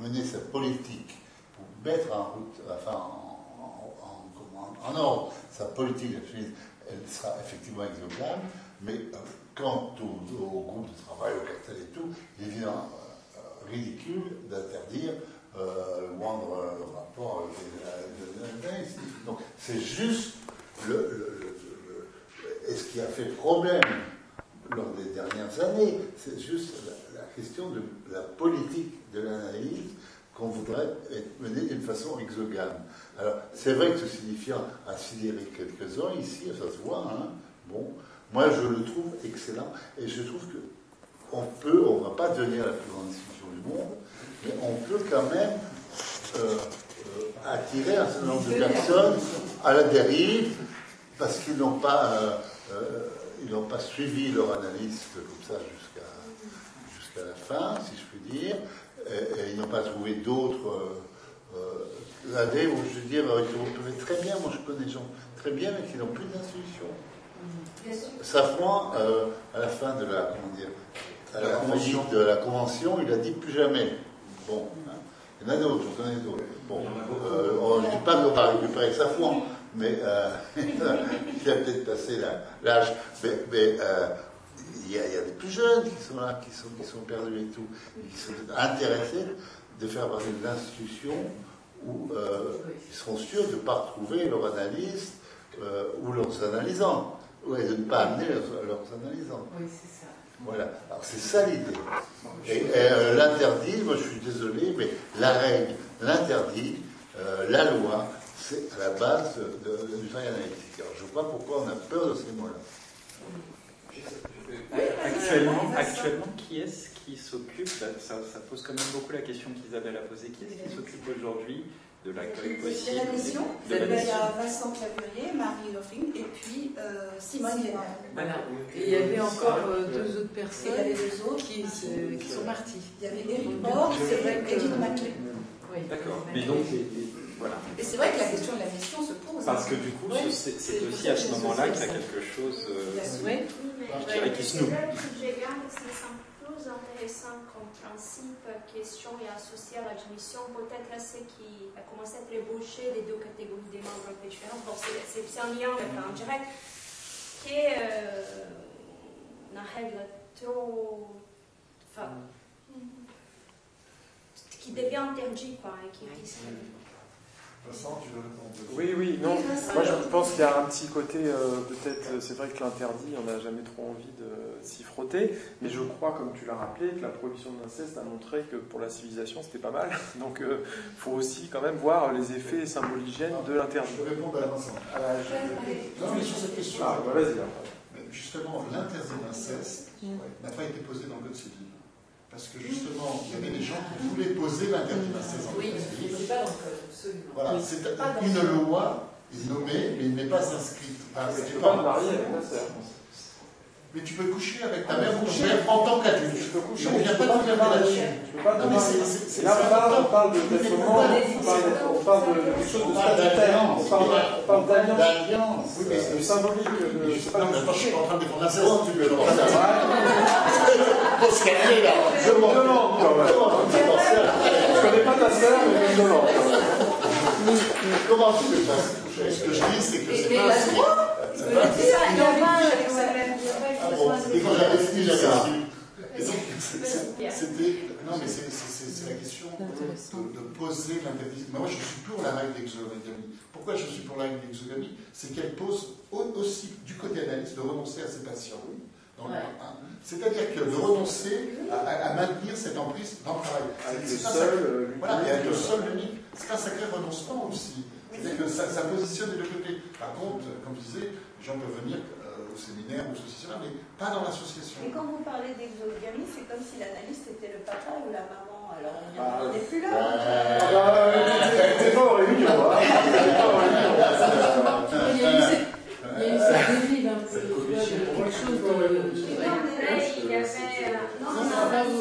mener sa politique, pour mettre en route, enfin, en, en, en, en ordre sa politique, elle sera effectivement exécutable, mais euh, quant au, au groupe de travail, au cartel et tout, il est évidemment euh, ridicule d'interdire euh, le moindre euh, rapport avec les analyses. Donc c'est juste le, le, le, le, et ce qui a fait problème lors des dernières années, c'est juste la, la question de la politique de l'analyse qu'on voudrait mener d'une façon exogame. Alors, c'est vrai que ce signifiant a sidéré quelques-uns ici, ça se voit, hein. Bon, moi je le trouve excellent, et je trouve que on peut, on ne va pas devenir la plus grande institution du monde, mais on peut quand même euh, euh, attirer un certain nombre de personnes à la dérive, parce qu'ils n'ont pas, euh, euh, ils n'ont pas suivi leur analyste comme ça jusqu'à jusqu'à la fin, si je puis dire, et, et ils n'ont pas trouvé d'autres euh, euh, années où, je veux dire, ils ont trouvé très bien, moi je connais des gens très bien, mais qui n'ont plus d'institution. Safran, euh, à la fin de la, comment dire, à la, convention. de la convention, il a dit plus jamais. Bon, hein. Il y en a d'autres, j'en connais d'autres. Bon, euh, on ne dit pas qu'on va récupérer Safran, mais euh, il a peut-être passé l'âge. Mais, mais euh, il y, a, il y a des plus jeunes qui sont là, qui sont, qui sont perdus et tout, et qui sont intéressés de faire partie de l'institution où euh, ils seront sûrs de ne pas retrouver leur analyste euh, ou leurs analysants. Oui, de ne pas amener leurs, leurs analysants. Oui, c'est ça. Voilà. Alors, c'est ça l'idée. Et, et euh, l'interdit, moi je suis désolé, mais la règle, l'interdit, euh, la loi, c'est à la base de, de, de, du travail analytique. Alors, je ne vois pas pourquoi on a peur de ces mots-là. Actuellement, actuellement, qui est-ce qui s'occupe, ça, ça pose quand même beaucoup la question qu'Isabelle a posée, qui est-ce qui s'occupe aujourd'hui de l'accueil possible? De la mission, il y a Vincent Claverier, Marie Loffing et puis euh, Simone Guérin. Voilà. Et il y avait encore euh, deux autres personnes et il y avait deux autres qui, euh, qui sont parties. Il y avait Eric Borg et Edith Maclay. Oui. D'accord. Mais donc, les, les, voilà. Et c'est vrai que la question de la mission se pose. Parce que du coup, oui, c'est, c'est aussi à ce moment-là qu'il y a quelque chose euh, oui. je dirais, qui se noue. Plus intéressant comme principe, question et associé à l'admission, peut-être c'est qui a commencé à être ébauché des deux catégories des membres différents. Bon, c'est, c'est, c'est un lien en direct qui est euh, une règle trop. Enfin, qui devient interdit, quoi. Et qui, qui, Vincent, tu veux répondre? Oui, oui, non. Moi, je pense qu'il y a un petit côté, euh, peut-être, c'est vrai que l'interdit, on n'a jamais trop envie de s'y frotter, mais je crois, comme tu l'as rappelé, que la prohibition de l'inceste a montré que pour la civilisation, c'était pas mal. Donc, il euh, faut aussi quand même voir les effets symboligènes de l'interdit. Je vais répondre à Vincent. Ah, je... Non, mais sur cette question. Ah, bah, vas-y. Justement, l'interdit de l'inceste n'a pas été posé dans le Code civil. Parce que justement, il y avait des gens qui voulaient poser l'interdit d'inceste. Oui, c'est pas dans le code, absolument. Voilà, c'est une loi nommée, mais il n'est pas inscrite. Ah, tu peux pas te marier avec ta sœur. Mais tu peux coucher avec ta mère ou ton père en tant qu'adulte. Tu peux coucher. Il n'y a pas de problème là-dessus. Tu peux pas te marier. Là, on parle, on parle de testament, on parle de quelque chose de statutaire. On parle d'alliance. Oui, mais c'est du symbolique. Je sais pas, je ne suis pas en train de défendre l'inceste. Tu peux en train de pour se calmer là. Je me demande quand même. Je ne connais pas ta sœur, mais je me demande. Comment tu peux faire? Ce que je dis, c'est que c'est pas inscrit. C'est pas inscrit. Ah bon, et quand j'avais fini, j'avais su. Et donc, c'était. Non, mais c'est la question de, de poser l'interdit. Moi, je suis pour la règle d'exogamie. Pourquoi je suis pour la règle d'exogamie? C'est qu'elle pose aussi, du côté analyste, de renoncer à ses patients. Ouais. C'est-à-dire que de renoncer à, à, à maintenir cette emprise dans le travail. C'est, c'est le seul, euh, voilà, et avec le seul unique, c'est un sacré renoncement aussi. C'est-à-dire que ça, ça positionne des deux côtés. Par contre, comme je disais, les gens peuvent venir euh, au séminaire ou ceci, cela, mais pas dans l'association. Et quand vous parlez d'exogamie, c'est comme si l'analyste était le papa ou la maman. Alors on n'est plus là. C'est pas Aurélie, moi. Il y a eu cette dérive un peu, quelque chose de. Il y avait. Non, non,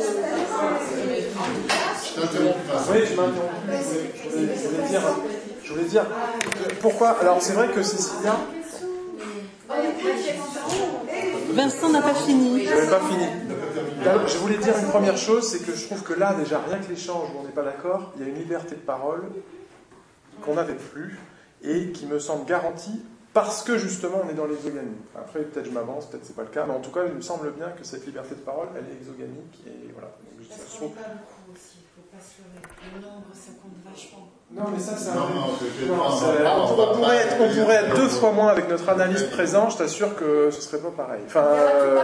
je t'interromps. Oui, je m'interromps. Je voulais dire. Je voulais dire. Pourquoi? Alors, c'est vrai que Cécilia. Vincent n'a pas fini. Je n'avais pas fini. Ben, je voulais dire une première chose, c'est que je trouve que là, déjà, rien que l'échange où on n'est pas d'accord, il y a une liberté de parole qu'on n'avait plus et qui me semble garantie parce que justement on est dans l'exogamie. Après, peut-être je m'avance, peut-être c'est pas le cas, mais en tout cas, il me semble bien que cette liberté de parole, elle est exoganique et voilà. Donc, parce ça qu'on trouve... n'est pas beaucoup aussi, il ne faut pas se leurrer. Le nombre, ça compte vachement. Non, mais ça, ça. Non, non, c'est- Non, non, c'est- non, on, on va on pourrait pas- être, on pourrait être deux fois moins avec notre analyste présent, je t'assure que ce serait pas pareil. Enfin, euh,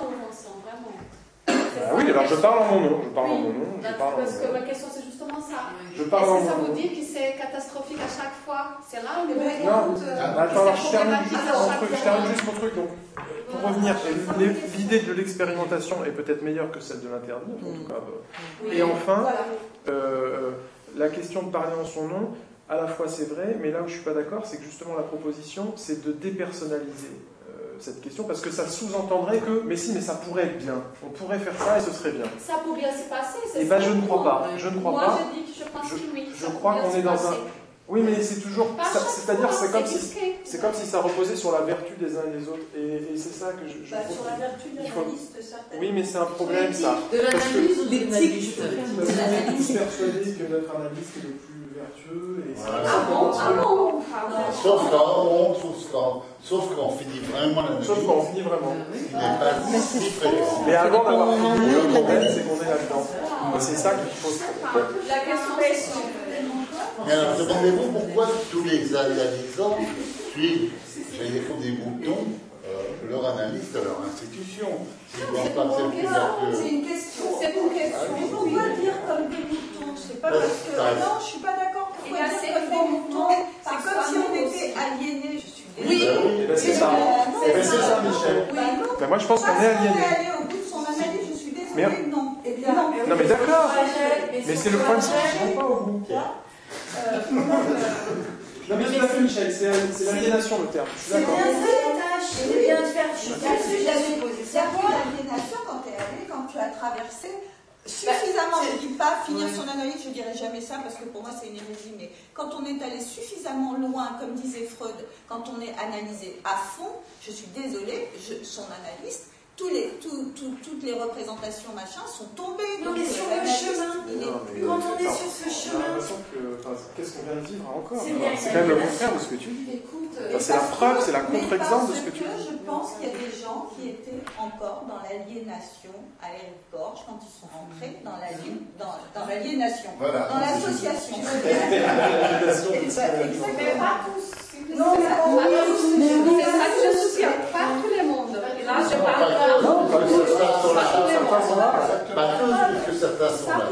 ah oui, alors je parle en mon nom, je parle en mon nom, je parle en Parce mon que nom. ma question c'est justement ça. Je parle Est-ce en que ça mon vous nom. dit que c'est catastrophique à chaque fois? C'est là où on Non, attends, alors je termine juste mon truc, je termine juste mon truc. Donc, pour revenir, l'idée de l'expérimentation est peut-être meilleure que celle de l'interdit, en tout cas. Oui. Et enfin, Voilà. euh, la question de parler en son nom, à la fois c'est vrai, mais là où je suis pas d'accord, c'est que justement la proposition, c'est de dépersonnaliser euh, cette question, parce que ça sous-entendrait que, mais si, mais ça pourrait être bien, on pourrait faire ça et ce serait bien. Ça peut bien se passer. Eh ben, je ne crois pas. Je ne crois Moi, pas. je dis que je pense Je, que oui. je ça crois peut qu'on bien est se dans passer. un. Oui, mais c'est toujours. Pas ça- chaque C'est-à-dire, fois, c'est comme c'est si, discret. c'est comme si ça reposait sur la vertu des uns et des autres. Et, et c'est ça que je. je Bah, trouve sur la qu'il- vertu de il faut- l'analyste, certainement. Oui, mais c'est un problème, ça. De Parce que- l'analyse ou de l'éthique? Parce qu'on est tous persuadés que notre analyste est le plus vertueux. Et Voilà. c'est- Ah bon? Ah bon? Sauf quand on, sauf quand, sauf quand on finit vraiment l'analyse. Sauf quand on finit vraiment. Ce qui n'est pas si fréquent. Mais avant d'avoir fini, le problème, c'est qu'on est là-dedans. Et c'est ça qu'il faut. La question est Mais alors, demandez-vous pourquoi tous les analysants suivent, j'allais dire des boutons, euh, leur analyste à leur institution. S'ils ne doivent pas faire plus vertueux. C'est une question. C'est une question. Mais pourquoi dire comme des moutons? C'est pas parce que. Ouais. Non, je suis pas d'accord. Il y Pourquoi a dire ces comme des moutons? C'est parfois comme si on nous était aussi. aliénés. Je suis Oui, désolée. oui, Eh ben, c'est ça. Non, Eh ben, c'est ça, Michel. Oui. Ben, moi, je pense qu'on est Parce qu'on aliénés. est allé au bout de son analyse, je suis désolée, Mais- non. Eh bien, non. Non, mais d'accord. Mais c'est le problème, c'est qu'ils ne vont pas au bout. Euh, Non, mais tout à fait, Michel, c'est c'est l'aliénation le terme. Je suis C'est d'accord. bien fait, c'est bien de faire. Je suis Là-dessus, j'avais posé C'est quoi l'aliénation quand tu es allé, quand tu as traversé suffisamment, je ne dis pas finir Ouais. son analyse, je ne dirais jamais ça parce que pour moi c'est une hérésie, mais quand on est allé suffisamment loin, comme disait Freud, quand on est analysé à fond, je suis désolée, je, son analyste, tous les, tout, tout, toutes les représentations machin sont tombées. Non, Donc, mais sur le l'analyste, chemin, il est Non, plus- mais quand on est attends, sur ce on a chemin. l'impression que. Enfin, qu'est-ce qu'on vient de vivre encore? C'est bien, C'est quand même le contraire de ce que tu dis. Écoute, Enfin, c'est la preuve, c'est la mais contre-exemple de ce parce que tu dis. Je pense qu'il y a des gens qui étaient encore dans l'aliénation à Eric Gorge quand ils sont rentrés dans l'ali- dans, dans l'aliénation, Voilà. dans l'association. L'aliénation, Eh ben, exactement. Mais pas tous. Non, mais pas tous. Mais c'est ça que je soutiens. Pas tout le monde. Et là, je parle de. Non, parce que certains sont là. Pas tout le monde. Certains sont là. Pas tous, puisque certains sont là.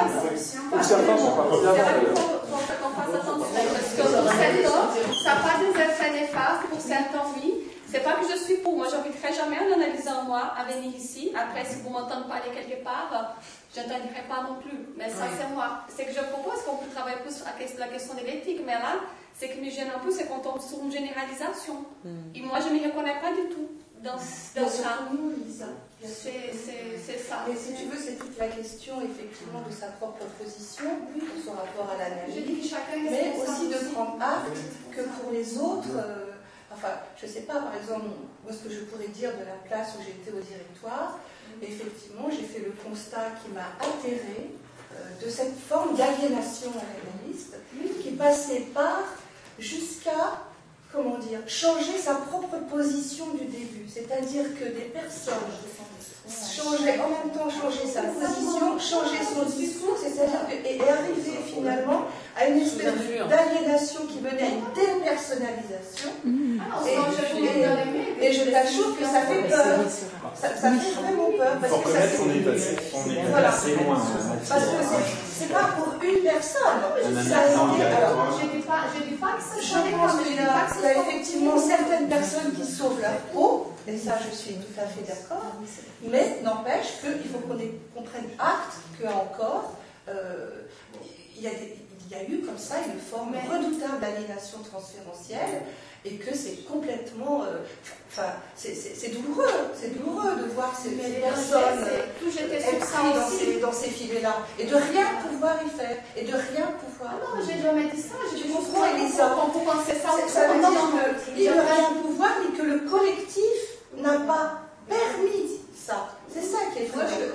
Ou certains sont partis C'est là avant. qu'il faut faut qu'on fasse attention. Parce que pour certains, ça n'a pas des effets néfastes. Pour certains, oui. C'est pas que je suis pour. Moi, je n'inviterai jamais un analysant moi à venir ici. Après, si vous m'entendez parler quelque part, je n'interdirai pas non plus. Mais ça, Oui. c'est moi. C'est que je propose qu'on peut travailler plus sur la question, la question de l'éthique. Mais là, ce qui me gêne un peu, c'est qu'on tombe sur une généralisation. Mm. Et moi, je ne me reconnais pas du tout dans, dans ça. Surtout nous, Lisa. C'est c'est- c'est ça. Mais si tu veux, c'est toute la question, effectivement, de sa propre position, pour son rapport à l'analyse. Je dis que chacun est Mais responsable aussi de aussi. prendre acte que pour les autres, euh, enfin, je ne sais pas, par exemple, moi, ce que je pourrais dire de la place où j'étais au directoire, effectivement, j'ai fait le constat qui m'a atterré euh, de cette forme d'aliénation à l'analyste, qui passait par jusqu'à, comment dire, changer sa propre position du début. C'est-à-dire que des personnes changer, en même temps changer sa position, changer son discours, c'est-à-dire que, et arriver finalement à une espèce d'aliénation qui menait à une dépersonnalisation. Ah, Et, non, je voulais et- dans les mails, et je t'assure que ça fait peur. Ça, ça fait vraiment peur. Il Parce faut que ça reconnaître fait- qu'on est passé, on est Voilà. assez loin. Parce que c'est- c'est pas pour une personne. Un Ça a été- analysant alors, Je ne dis pas je dis pas que ce je soit les pense femmes, je qu'il dis y pas a, que ce il y a soit effectivement certaines personnes qui sauvent leur peau, et ça je suis tout à fait d'accord, mais n'empêche qu'il faut qu'on ait- qu'on prenne acte que encore euh, il, y a des- il y a eu comme ça une forme redoutable d'aliénation transférentielle et que c'est complètement, euh, enfin c'est c'est- c'est douloureux, c'est douloureux de voir ces, Mais ces les personnes c'est- tout j'étais sur être ça pris dans aussi. ces, dans ces filets-là et de rien pouvoir y faire et de rien pouvoir. Ah non, j'ai jamais dit ça. J'ai Tu dit comprends, Elisa? on peut penser ça. Ça, ça veut dire que ni le rien pouvoir, ni que le collectif n'a pas permis ça. C'est ça qui est Moi, fou. je,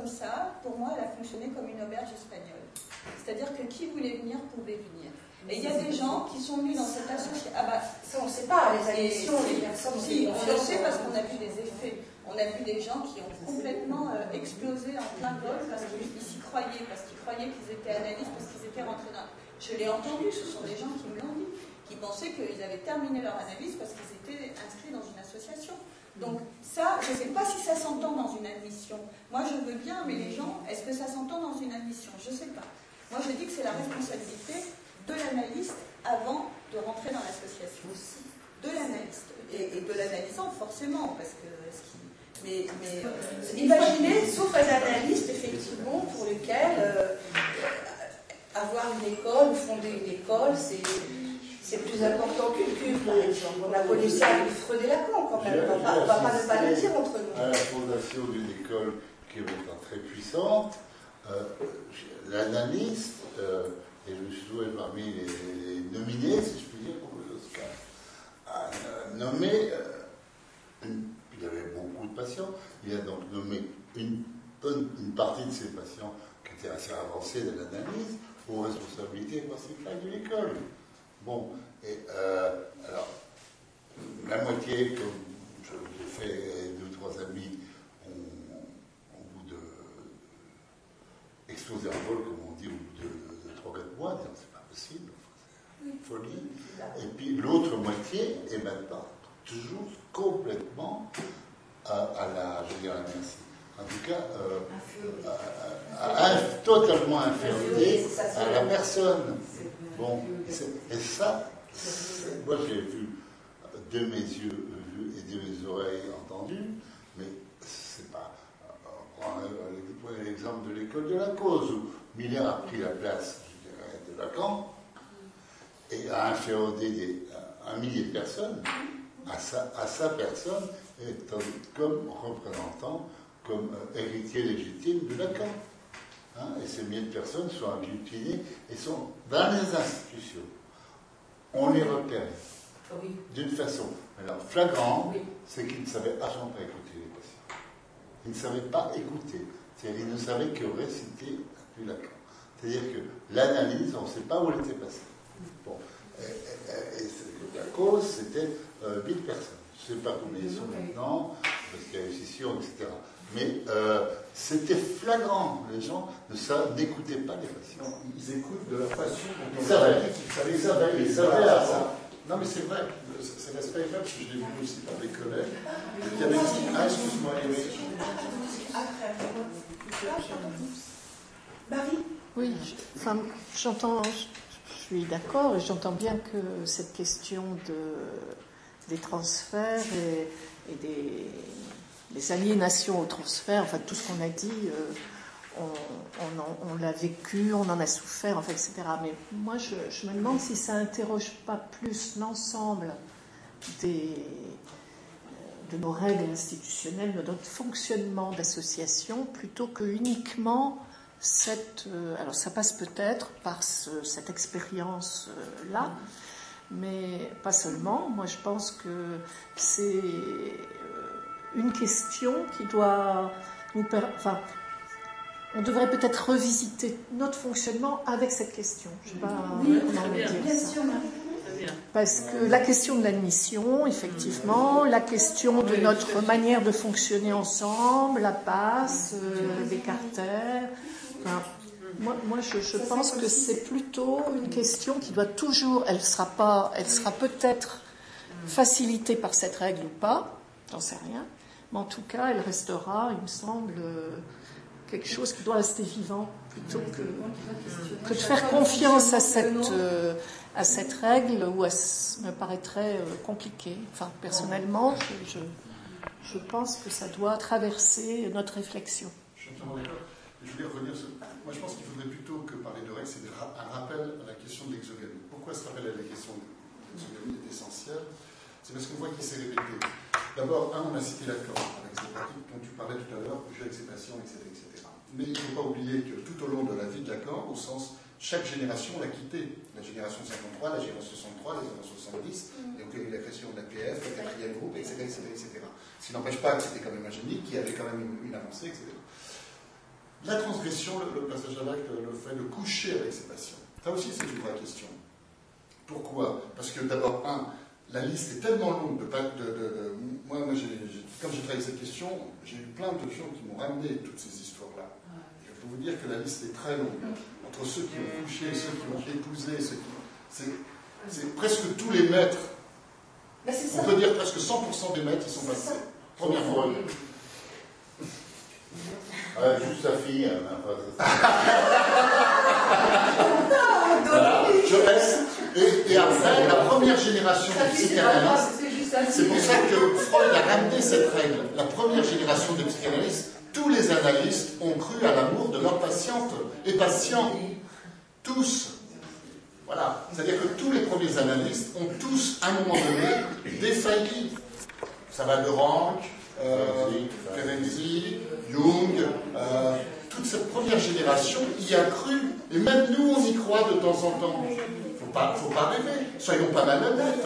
comme ça, pour moi, elle a fonctionné comme une auberge espagnole. C'est-à-dire que qui voulait venir pouvait venir. Et il y a des gens qui sont venus dans cette association. Ah bah, ça, on ne sait pas, les admissions, les personnes. Si, on le sait parce qu'on a vu des effets. On a vu des gens qui ont complètement euh, explosé en plein vol parce qu'ils s'y croyaient, parce qu'ils croyaient qu'ils étaient analystes, parce qu'ils étaient rentrés dans. Je l'ai entendu, ce sont des gens qui me l'ont dit, qui pensaient qu'ils avaient terminé leur analyse parce qu'ils étaient inscrits dans une association. Donc ça, je ne sais pas si ça s'entend dans une admission. Moi, je veux bien, mais les gens, est-ce que ça s'entend dans une admission? Je ne sais pas. Moi, je dis que c'est la responsabilité de l'analyste avant de rentrer dans l'association. Aussi. De l'analyste. Et, et de l'analysant, forcément, parce que... Mais, mais euh, imaginez, sauf un analyste, effectivement, pour lequel euh, avoir une école, fonder une école, c'est... C'est plus important qu'une cuve, par exemple. On a connu ça avec Freud et Lacan, quand même. On ne va pas ne pas le dire entre nous. À la fondation d'une école qui est maintenant très puissante, euh, l'analyste, euh, et je me suis trouvé parmi les, les nominés, si je puis dire, pour les Oscars, a euh, nommé, euh, une, il y avait beaucoup de patients, il a donc nommé une, bonne, une partie de ces patients qui étaient assez avancés de l'analyse aux responsabilités principales de l'école. Bon, et euh, alors, la moitié, comme j'ai fait deux ou trois amis, ont, au bout de exploser en vol, comme on dit, au bout de, de trois quatre mois, disant c'est pas possible, c'est une folie. Et puis l'autre moitié est maintenant toujours complètement à, à la, je dirais, merci. En tout cas, euh, à, à, à, totalement inféodé à la personne. Bon, et ça, moi j'ai vu de mes yeux vu et de mes oreilles entendu, mais c'est pas. On prend l'exemple de l'école de la cause, où Miller a pris la place, je dirais, de Lacan, et a inféodé des, un millier de personnes à sa, à sa personne, et comme représentant, comme héritier légitime de Lacan. Hein, et ces milliers de personnes sont agglutinées et sont dans les institutions. On les repère oui. d'une façon alors flagrante, oui. c'est qu'ils ne savaient absolument pas écouter les patients. Ils ne savaient pas écouter. C'est-à-dire qu'ils ne savaient que réciter du Lacan. C'est-à-dire que l'analyse, on ne sait pas où elle était passée. Bon. Et, et, et la cause, c'était euh, mille personnes. Je ne sais pas combien ils sont maintenant, parce qu'il y a eu scission, et cetera. Mais euh, c'était flagrant. Les gens n'écoutaient pas les patients. Ils écoutent de leur passion. Ils savaient. Ils savaient. Ils savaient ça. Non, mais c'est vrai. C'est l'aspect là, parce que je l'ai vu aussi par des collègues. Il y avait dit, ah, excuse-moi, Eric. Marie. Oui, enfin, j'entends, je suis d'accord, et j'entends bien que cette question de, des transferts et, et des les aliénations au transfert, enfin tout ce qu'on a dit, euh, on, on, en, on l'a vécu, on en a souffert, enfin, et cetera. Mais moi, je, je me demande si ça n'interroge pas plus l'ensemble des, de nos règles institutionnelles, de notre fonctionnement d'association, plutôt que uniquement cette... Euh, alors ça passe peut-être par ce, cette expérience-là, mais pas seulement. Moi, je pense que c'est... une question qui doit nous permettre... Enfin, on devrait peut-être revisiter notre fonctionnement avec cette question. Je ne sais pas oui, comment on bien, dire bien ça. sûr. Parce que la question de l'admission, effectivement, la question de notre manière de fonctionner ensemble, la passe, euh, les carters... Enfin, moi, moi je, je pense que c'est plutôt une question qui doit toujours... Elle sera pas, elle sera peut-être facilitée par cette règle ou pas, j'en sais rien. Mais en tout cas, elle restera, il me semble, quelque chose qui doit rester vivant, plutôt que, que de faire confiance à cette, euh, à cette règle, où elle me paraîtrait euh, compliquée. Enfin, personnellement, je, je, je pense que ça doit traverser notre réflexion. Je suis entièrement d'accord. Je voulais revenir sur... Moi, je pense qu'il faudrait plutôt que parler de règles, c'est un rappel à la question de l'exogamie. Pourquoi ce rappel à la question de l'exogamie est essentiel? C'est parce qu'on voit qu'il s'est répété. D'abord, un, on a cité l'accord avec ces pratiques dont tu parlais tout à l'heure, avec ses patients, et cetera, et cetera. Mais il ne faut pas oublier que tout au long de la vie de l'accord, au sens, chaque génération l'a quitté. La génération cinquante-trois, la génération soixante-trois, les années soixante-dix, et donc il y a eu la création de la P F, le quatrième groupe, et cetera, et cetera, et cetera. Ce qui n'empêche pas que c'était quand même un génie, qui avait quand même une, une avancée, et cetera. La transgression, le, le passage à l'acte, le fait de coucher avec ses patients, ça aussi c'est une vraie question. Pourquoi? Parce que d'abord, un, la liste est tellement longue de... de, de, de moi, moi j'ai, j'ai, quand j'ai travaillé cette question, j'ai eu plein de gens qui m'ont ramené toutes ces histoires-là. Je peux vous dire que la liste est très longue. Entre ceux qui ont couché, ceux qui ont épousé, ceux qui... C'est, c'est presque tous les maîtres. Ben c'est ça. On peut dire presque cent pour cent des maîtres qui sont passés. Première fois. Euh, juste sa fille. Hein, voilà, je reste. Et, et après, la première génération de psychanalystes, c'est pour ça que Freud a ramené cette règle. La première génération de psychanalystes, tous les analystes ont cru à l'amour de leurs patientes et patients. Tous. Voilà. C'est-à-dire que tous les premiers analystes ont tous, à un moment donné, défailli. Ça va de Rank, euh, Ferenczi, Jung, euh, toute cette première génération y a cru. Et même nous, on y croit de temps en temps. Il ne faut pas, faut pas rêver. Soyons pas malhonnêtes.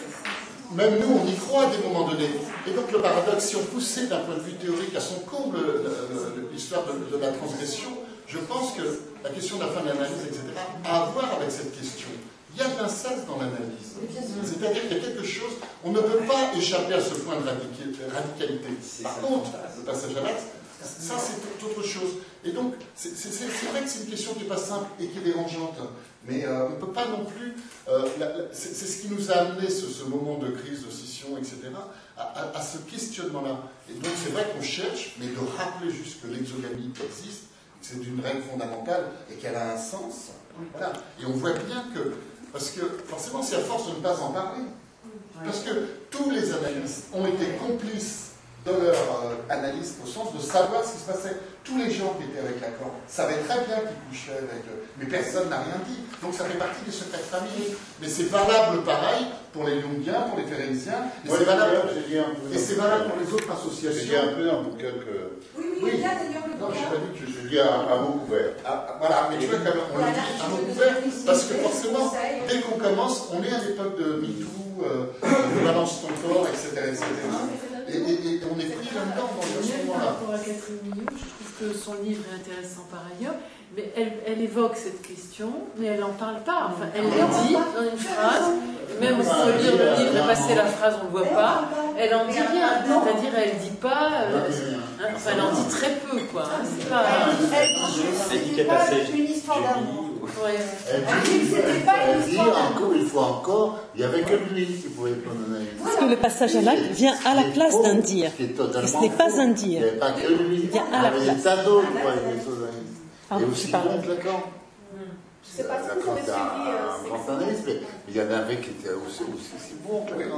Même nous, on y croit à des moments donnés. Et donc le paradoxe, si on poussait d'un point de vue théorique à son comble l'histoire de, de la transgression, je pense que la question de la fin de l'analyse, et cetera, a à voir avec cette question. Il y a de l'inceste dans l'analyse. C'est-à-dire qu'il y a quelque chose, on ne peut pas échapper à ce point de radicalité. Par contre, le passage à l'acte, ça c'est autre chose. Et donc, c'est, c'est, c'est vrai que c'est une question qui n'est pas simple et qui est dérangeante. Mais euh, on ne peut pas non plus... Euh, la, la, c'est, c'est ce qui nous a amené, ce, ce moment de crise, de scission, et cetera, à, à, à ce questionnement-là. Et donc c'est vrai qu'on cherche, mais de rappeler juste que l'exogamie existe, c'est une règle fondamentale et qu'elle a un sens. Voilà. Et on voit bien que... Parce que forcément, c'est à force de ne pas en parler. Parce que tous les analystes ont été complices de leur euh, analyse au sens de savoir ce qui se passait. Tous les gens qui étaient avec Lacan savaient très bien qu'ils couchaient avec eux, mais personne n'a rien dit. Donc ça fait partie des secrets de famille. Mais c'est valable pareil pour les Jungiens, pour les Ferenciens, et ouais, c'est valable, et c'est valable pour les autres associations. J'ai dit un peu dans le bouquin que... Oui, oui, il y a d'ailleurs le bouquin. Non, je n'ai pas dit que je dis à, à mot couvert. Ah, voilà, mais tu vois, quand même, on le dit à mot couvert, parce que forcément, dès qu'on commence, on est à l'époque de MeToo, euh, de balance ton corps, et cetera, et cetera. Et, et, et on est pris là-dedans dans ce moment-là. Par rapport à Catherine Millot, je trouve que son livre est intéressant par ailleurs, mais elle, elle évoque cette question, mais elle n'en parle pas. Enfin, elle le dit dans une phrase, même si on lire le livre et passer la phrase, on ne le voit pas, elle en dit rien. C'est-à-dire, elle ne dit pas, euh, hein, enfin, elle en dit très peu, quoi. Hein, c'est pas. Elle dit juste que c'était pas une histoire d'amour. Ouais. Elle dit, elle, elle dit encore une fois encore, il n'y avait que lui qui pouvait prendre un avis. Parce que le passage à l'acte vient à la place d'un dire. Et ce n'est pas un dire. Il n'y avait pas que lui. Il vient à la place. Il y avait des tas d'autres pour aller des choses à dire. Et aussi donc Lacan. Je ne sais pas si vous avez suivi. Un grand analyste, mais il y en avait qui étaient aussi, aussi si bons que Lacan.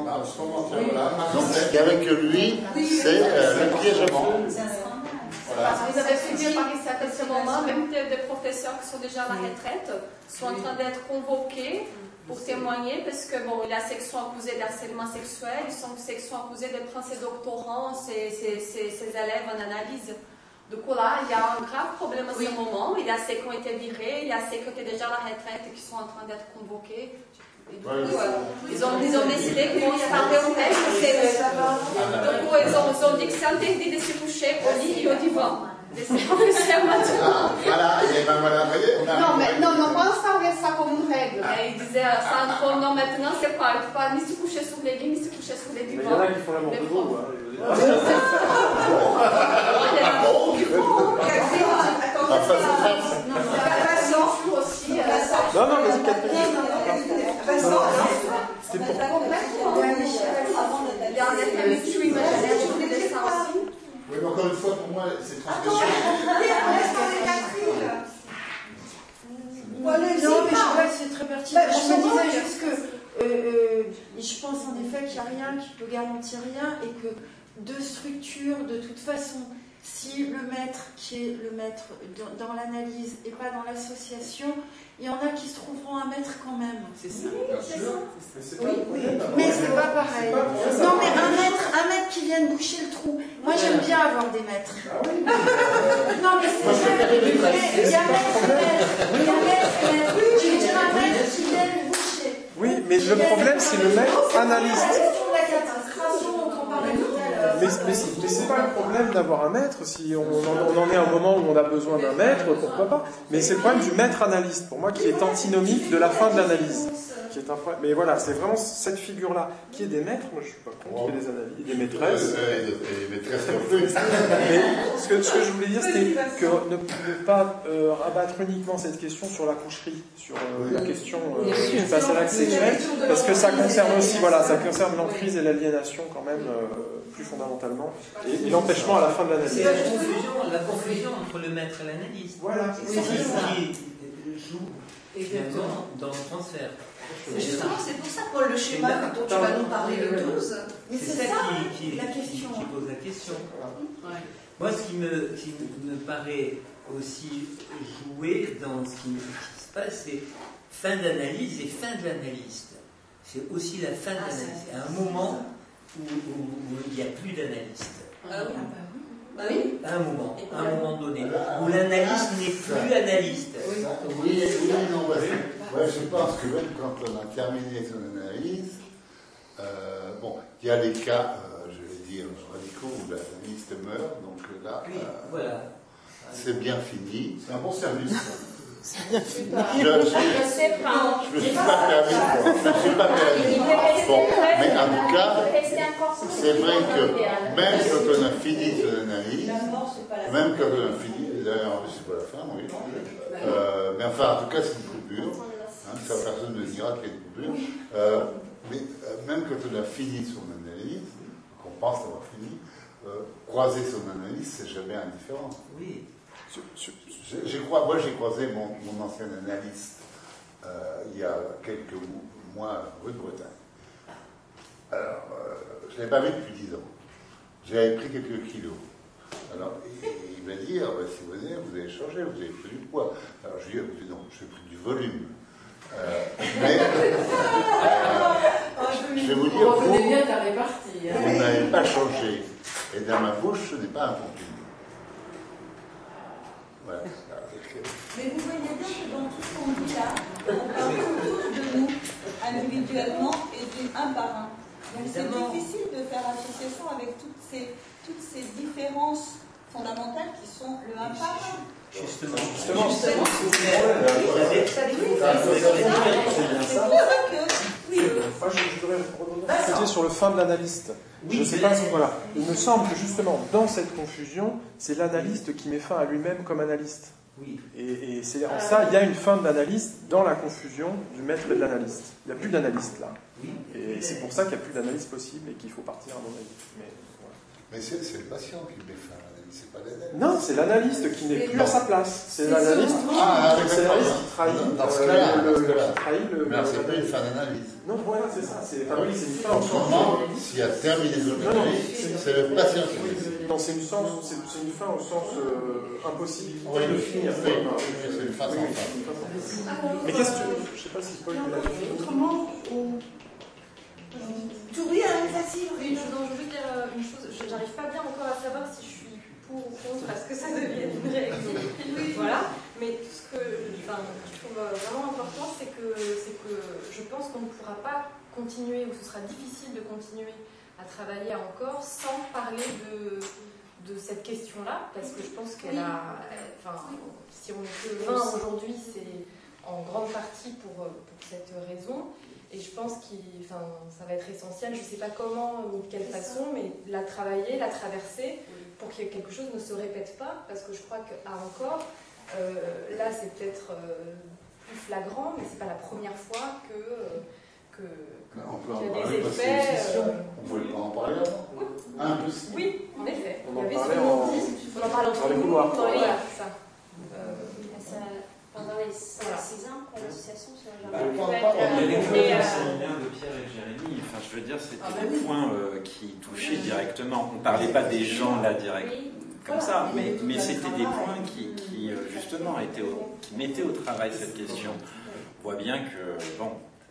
Donc ce qu'il n'y avait que lui, c'est le piège à vent. Parce que vous avez suivi par ici à ce moment, même des, des professeurs qui sont déjà à la retraite sont en train d'être convoqués pour témoigner parce que bon, il y a section accusée d'harcèlement sexuel, ils sont section accusée de prendre ses doctorants, ses, ses, ses, ses élèves en analyse. Du coup là, il y a un grave problème à ce moment. Il y a ceux qui ont été virés, il y a ceux qui étaient déjà à la retraite et qui sont en train d'être convoqués. Et du coup, euh, ils, ont, ils ont décidé qu'ils vont se parler au texte. Du coup, ils ont, ils ont dit que c'est interdit de se coucher au lit et au divan. Voilà, et ben voilà, vous voyez, on a. Non, mais non, non, pas instaurer ça comme une règle. Et ils disaient ça, non, maintenant c'est pas, il ne faut pas ni se coucher sur les lits, ni se coucher sur les divans. Mais il y en a qui font l'amour de vous. Non, non, vas-y, Catherine. C'était pour toi. Oui, mais encore une fois, pour moi, c'est transgression. Non, mais je vois, c'est très pertinent. Je me disais juste que euh, euh, je pense en effet qu'il n'y a rien qui peut garantir rien et que deux structures, de toute façon, si le maître qui est le maître dans, dans l'analyse et pas dans l'association, il y en a qui se trouveront un maître quand même. C'est ça. Oui, c'est ça. Oui, oui. Mais c'est pas pareil. Non, mais un maître, un maître qui vienne boucher le trou. Moi, j'aime bien avoir des maîtres. Non, mais c'est vrai. Il y a maître, maître. Il y a maître, maître. Je veux dire un maître qui vienne boucher. Oui, mais le problème, c'est le maître analyste. La question de la castration dont on parlait tout à l'heure. Mais mais, mais, mais c'est pas le problème d'avoir un maître. Si on, on, on en est à un moment où on a besoin d'un maître, pourquoi pas. Mais c'est le problème du maître analyste, pour moi, qui est antinomique de la fin de l'analyse. Qui est un problème. Mais voilà, c'est vraiment cette figure-là. Qui est des maîtres, moi je suis pas contre, qui est des analystes, des maîtresses. Et des maîtresses non plus. Mais ce que, ce que je voulais dire, c'était que ne, ne pas euh, rabattre uniquement cette question sur la coucherie, sur euh, la question euh, du passage à l'acte sexuel, parce que ça concerne aussi, voilà, ça concerne l'emprise et l'aliénation quand même euh, plus fondamentalement, et, et l'empêchement à la fin de l'analyse. C'est la confusion, la confusion entre le maître et l'analyse. Voilà. C'est ce qui joue finalement dans le transfert. Justement, c'est pour ça, Paul, le schéma dont tu vas nous parler le douze. C'est ça, ça qui, qui, la question. Qui, qui pose la question. Ouais. Moi, ce qui me, qui me paraît aussi jouer dans ce qui, qui se passe, c'est fin d'analyse et fin de l'analyste. C'est aussi la fin de l'analyse. À un moment où, où, où il n'y a plus d'analyste. Ah oui. Bah oui. À un moment, à un moment donné, où l'analyste n'est plus analyste. Oui, oui, oui, non, ouais, ouais, je pense que même quand on a terminé son analyse, euh, bon, il y a des cas, euh, je vais dire, radicaux où l'analyste meurt, donc là, oui, euh, voilà. C'est bien fini. C'est un bon service. Je ne suis pas permis, je ne suis pas permis. Bon, mais en tout cas, c'est vrai que même quand on a fini son analyse, même quand on a fini, d'ailleurs, c'est pas la fin, oui, euh, mais enfin, en tout cas, c'est une coupure. Hein, ça, personne ne dira qu'il y a une coupure. Euh, mais euh, même quand on a fini son analyse, qu'on pense avoir fini, euh, croiser son analyse, c'est jamais indifférent. Oui. Je, je crois, moi j'ai croisé mon, mon ancien analyste euh, il y a quelques mois rue de Bretagne. Alors, euh, je ne l'avais pas vu depuis dix ans. J'avais pris quelques kilos. Alors, il, il m'a dit, ah, bah, si vous venez, vous avez changé, vous avez pris du poids. Alors, je lui ai dit, non, j'ai pris du volume. Euh, mais, euh, je vais vous dire, vous, vous n'avez pas changé. Et dans ma bouche, ce n'est pas un compliment. Voilà. Mais vous voyez bien que dans tout ce qu'on dit là, on parle tous de nous, individuellement et du un par un. Donc c'est difficile de faire association avec toutes ces, toutes ces différences fondamentales qui sont le un par un. Justement, justement, justement, moi je voudrais rebondir sur le fin de l'analyste. Je ne sais pas, voilà. Il me semble que justement, dans cette confusion, c'est l'analyste qui met fin à lui-même comme analyste. Oui. Et, et c'est en ça, il y a une fin de l'analyste dans la confusion du maître et de l'analyste. Il n'y a plus d'analyste là. Oui. Et c'est pour ça qu'il n'y a plus d'analyse possible et qu'il faut partir à mon avis. Mais, voilà. Mais c'est, c'est le patient qui met fin à l'analyse, c'est pas l'analyste. Non, c'est l'analyste qui n'est plus à sa place. C'est l'analyste qui, ah, c'est l'analyste qui trahit dans ce cas-là, le, le, le, le, qui trahit le. Mais c'est pas une fin d'analyse. Non, voilà, c'est ça. C'est, enfin, oui, c'est une fin en ce moment, s'il a terminé son analyse, c'est le patient qui met fin. Non, c'est une, sens, c'est, c'est une fin au sens euh, impossibilité oui, de finir. Oui, oui, c'est une fin sans fin. Mais qu'est-ce que tu... Je ne sais pas si Paul l'a dit. Autrement, on... Tu oui, vas-y. Oui, je veux juste dire une chose. J'arrive pas bien encore à savoir si je suis pour ou contre à ce que ça devienne une règle. Voilà. Mais ce que enfin, je trouve vraiment important, c'est que, c'est que je pense qu'on ne pourra pas continuer, ou ce sera difficile de continuer à travailler encore sans parler de, de cette question-là, parce que je pense qu'elle a... Enfin, si on est que vingt aujourd'hui, c'est en grande partie pour, pour cette raison. Et je pense que enfin, ça va être essentiel, je ne sais pas comment ni de quelle façon, mais la travailler, la traverser, pour que quelque chose ne se répète pas, parce que je crois qu'à encore, euh, là c'est peut-être euh, plus flagrant, mais ce n'est pas la première fois que... Euh, que on peut en qu'il y a parler des parce effets. Euh... On ne voulait pas en parler avant. Oui, Impossible. oui, en effet. On en il y avait parlait ce en... qu'on dit, on en parlait entre les nous. couloirs. Voilà, ça. Euh, ça. Pendant les six ans que l'association se bah, on a découvert le séminaire de Pierre et Jérémy. Enfin, je veux dire, c'était ah, des points euh, qui touchaient directement. On ne parlait pas des gens là direct comme ça, mais, mais c'était des points qui, qui justement étaient au, qui mettaient au travail cette question. On voit bien que bon.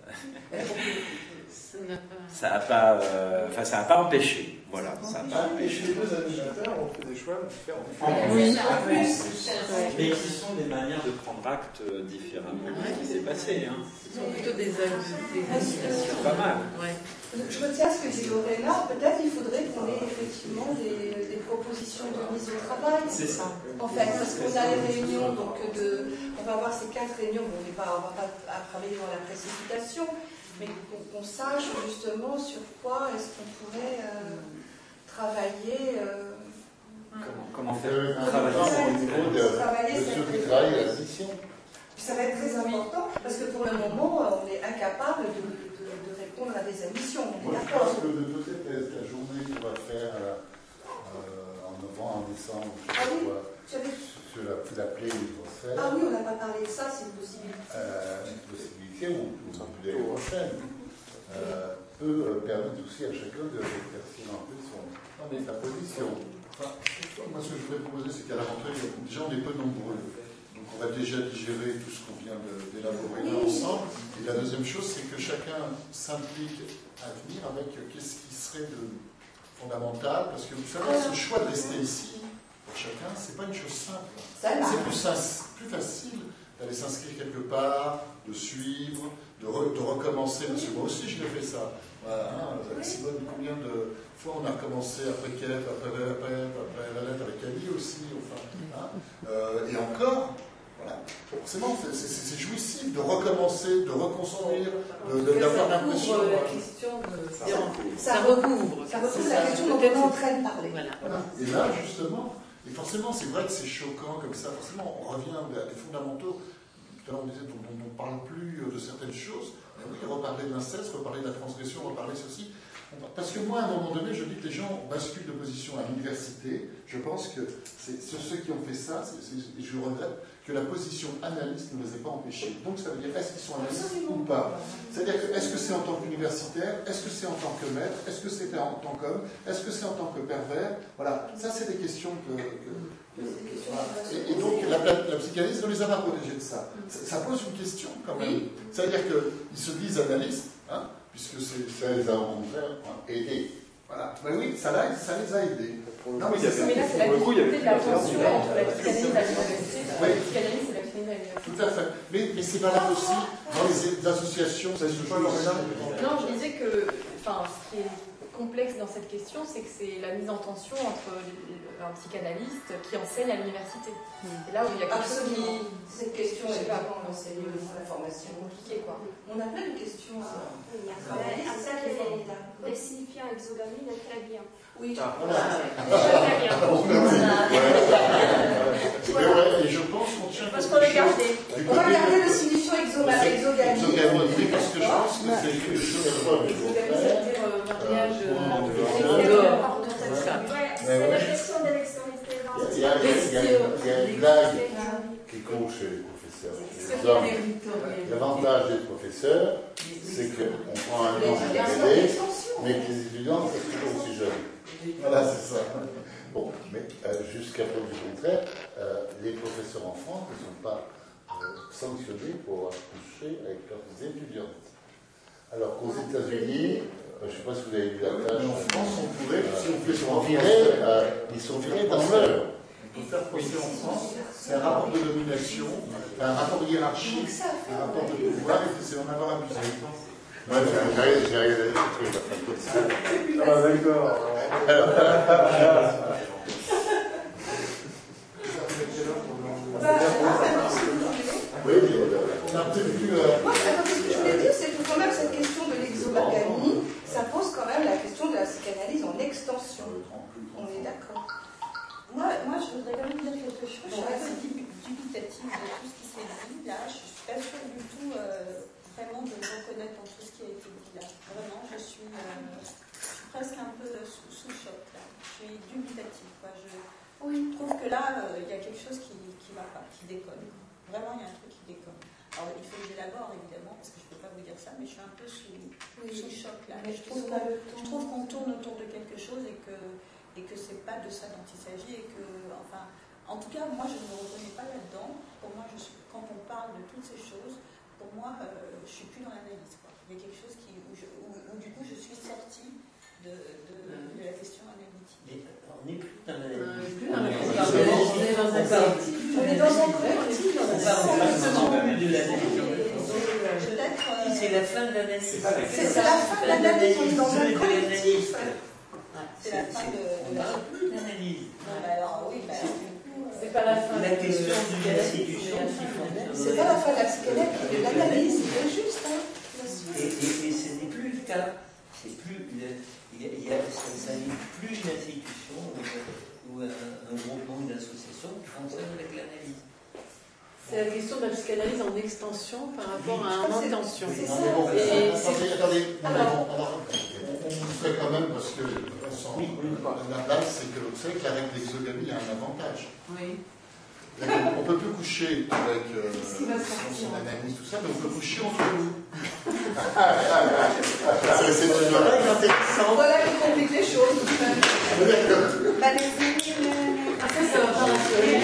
Ça n'a pas, euh, enfin, ça n'a pas empêché. Voilà, ça n'a pas empêché. Les deux animateurs ont fait des choix différents. En plus, en plus. Mais qui sont des manières de prendre acte différemment de ce qui s'est passé. Hein. Ce sont plutôt des incitations. C'est pas mal. Ouais. Je retiens ce que dit Lorena, peut-être il faudrait qu'on ait effectivement des, des propositions de mise au travail. C'est ça. En fait, parce qu'on a les réunions, donc de, on va avoir ces quatre réunions, bon, on ne va pas à travailler dans la précipitation, mais qu'on qu'on sache justement sur quoi est-ce qu'on pourrait euh, travailler. Euh, comment, comment faire euh, travailler au niveau de, de ceux qui travaillent à la mission. Ça va être très important, parce que pour le moment, on est incapable de, de, de répondre à des émissions. Moi, je pense que de peut-être la journée qu'on va faire euh, en novembre, en décembre, je sais ah oui, quoi, sur la, la plaie du transfert. Ah oui, on n'a pas parlé de ça, c'est une possibilité. Euh, une possibilité, ou, ou l'année prochaine, euh, peut permettre aussi à chacun de réfléchir un peu son, sa position. Enfin, moi, ce que je voudrais proposer, c'est qu'à la rentrée, déjà, on est peu nombreux. Donc, on va déjà digérer tout ce qu'on vient d'élaborer là ensemble. Et la deuxième chose, c'est que chacun s'implique à venir avec qu'est-ce qui serait de fondamental. Parce que vous savez, ce choix de rester ici, pour chacun, c'est pas une chose simple. C'est plus, plus facile d'aller s'inscrire quelque part, de suivre, de, re, de recommencer. Parce que moi aussi, je l'ai fait ça. Voilà, hein, Simone, combien de fois on a recommencé après Kiev, après après, après la lettre avec Ali aussi, enfin, hein, euh, et encore, voilà. Forcément, c'est jouissif de recommencer, de reconstruire, d'avoir l'impression. La question de... ça, ça recouvre, ça recouvre la question dont on est en train de parler. Voilà. Voilà. Et là, justement, et forcément, c'est vrai que c'est choquant comme ça. Forcément, on revient à des fondamentaux. Tout à l'heure, on disait dont on ne parle plus de certaines choses. Mais oui, reparler de l'inceste, reparler de la transgression, reparler ceci. Parce que moi, à un moment donné, je dis que les gens basculent de position à l'université. Je pense que c'est ceux qui ont fait ça, c est, c est, je regrette que la position analyste ne les ait pas empêchés. Donc ça veut dire, est-ce qu'ils sont analystes ou pas? C'est-à-dire, que est-ce que c'est en tant qu'universitaire? Est-ce que c'est en tant que maître? Est-ce que c'est en tant qu'homme? Est-ce que c'est en tant que pervers? Voilà, ça c'est des questions que... que, que voilà. et, et donc la, la psychanalyse ne les a pas protégés de ça. Ça, ça pose une question quand même. C'est-à-dire qu'ils se disent analystes, hein, puisque ça les a au contraire aidés. Voilà. Ben oui, ça, ça les a aidés. Non, mais, mais là, c'est la difficulté de la tension entre la psychanalyse et la psychanalyse. La psychanalyse et la psychanalyse. Tout à fait. Mais, mais c'est valable aussi dans les associations. Ça se pas Non, je disais que, enfin, ce qui est complexe dans cette question, c'est que c'est la mise en tension entre un psychanalyste qui enseigne à l'université. Et là où il y a quelque chose qui... Cette question est pas enseignée dans la formation. Compliqué, quoi. On a plein de questions. Oui, après, les, les signifiants exogamie est très bien. Oui, ah, voilà. Très bien. Et je pense qu'on tient. Parce qu'on le garder. On va garder le signifiant exogamie. Exogamie, parce que je pense que c'est quelque chose de mariage. C'est la question de l'extrémité. Il y a une blague qui court chez les professeurs. L'avantage des professeurs, c'est qu'on prend un nom de mais que les étudiants sont toujours aussi jeunes. Voilà, c'est ça. Bon, mais euh, jusqu'à preuve du contraire, euh, les professeurs en France ne sont pas euh, sanctionnés pour avoir couché avec leurs étudiantes. Alors qu'aux États-Unis, euh, je ne sais pas si vous avez vu la tâche. En France, on pourrait, euh, si on ils sont virés, euh, ils sont virés dans l'heure. On peut faire procès en France, c'est un rapport de domination, un rapport hiérarchique, un rapport de pouvoir, et c'est en avoir abusé. Ouais, j'ai rien à dire. Ah, d'accord. Oui, on a peut-être vu. Moi, ce que je voulais dire, c'est que quand même cette question de l'exogamie, ça pose quand même la question de la psychanalyse en extension. On est d'accord. Moi, moi, je voudrais quand même dire quelque chose. Je suis assez dubitative de tout ce qui s'est dit là. Je ne suis pas sûre du tout euh, vraiment de me reconnaître dans tout ce qui a été dit là. Vraiment, je suis, euh, je suis presque un peu sous, sous choc là. Je suis dubitative. Quoi. Je oui. trouve que là, il euh, y a quelque chose qui ne va pas, qui déconne. Vraiment, il y a un truc qui déconne. Alors, il faut que j'élabore évidemment, parce que je ne peux pas vous dire ça, mais je suis un peu sous, oui. sous choc là. Je trouve, je trouve qu'on tourne autour de quelque chose et que. et que c'est pas de ça dont il s'agit, et que, enfin, en tout cas, moi, je ne me reconnais pas là-dedans. Pour moi, je suis, quand on parle de toutes ces choses, pour moi, euh, je suis plus dans l'analyse, quoi. Il y a quelque chose qui, où, je, où, où du coup, je suis sortie de, de, de la question analytique. Mais on n'est plus dans l'analyse. On est dans un collectif. On parle plus de l'analyse. Peut-être être. Euh... C'est la fin de l'analyse. C'est la fin de l'analyse, on est dans un collectif. C'est la fin de l'analyse. Alors oui, c'est pas la fin. La question de l'institution. C'est pas la fin de la psychanalyse, c'est de l'analyse, c'est juste. Hein. Et, et, et ce n'est plus le cas. C'est plus, il y a, il y a, ça, ça n'est plus une institution ou, ou un, un groupement, une association qui fonctionne avec l'analyse. C'est la question de la psychanalyse en extension par rapport à un intention. Oui, non, mais bon, et attendez, attendez, non, mais bon, alors, on, on le fait quand même parce que on s'en, la base, c'est que vous savez que la règle d'exogamie a un avantage. Oui. On ne peut plus coucher avec euh, son analyse, tout ça, mais on peut coucher entre nous. C'est intéressant. Voilà qui complique les choses. Bah, les amis, après, ça va pas rassurer.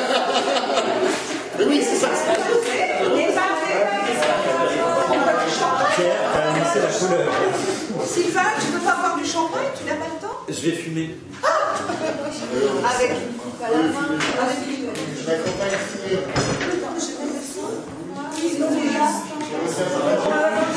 Mais oui, c'est ça. Les femmes, Pierre, t'as annoncé la couleur. Sylvain, tu ne peux pas boire du champagne, tu n'as pas le temps? Je vais fumer. Avec une coupe à la main, avec une. Je m'accompagne. Je vais le soin. Ils ont déjà.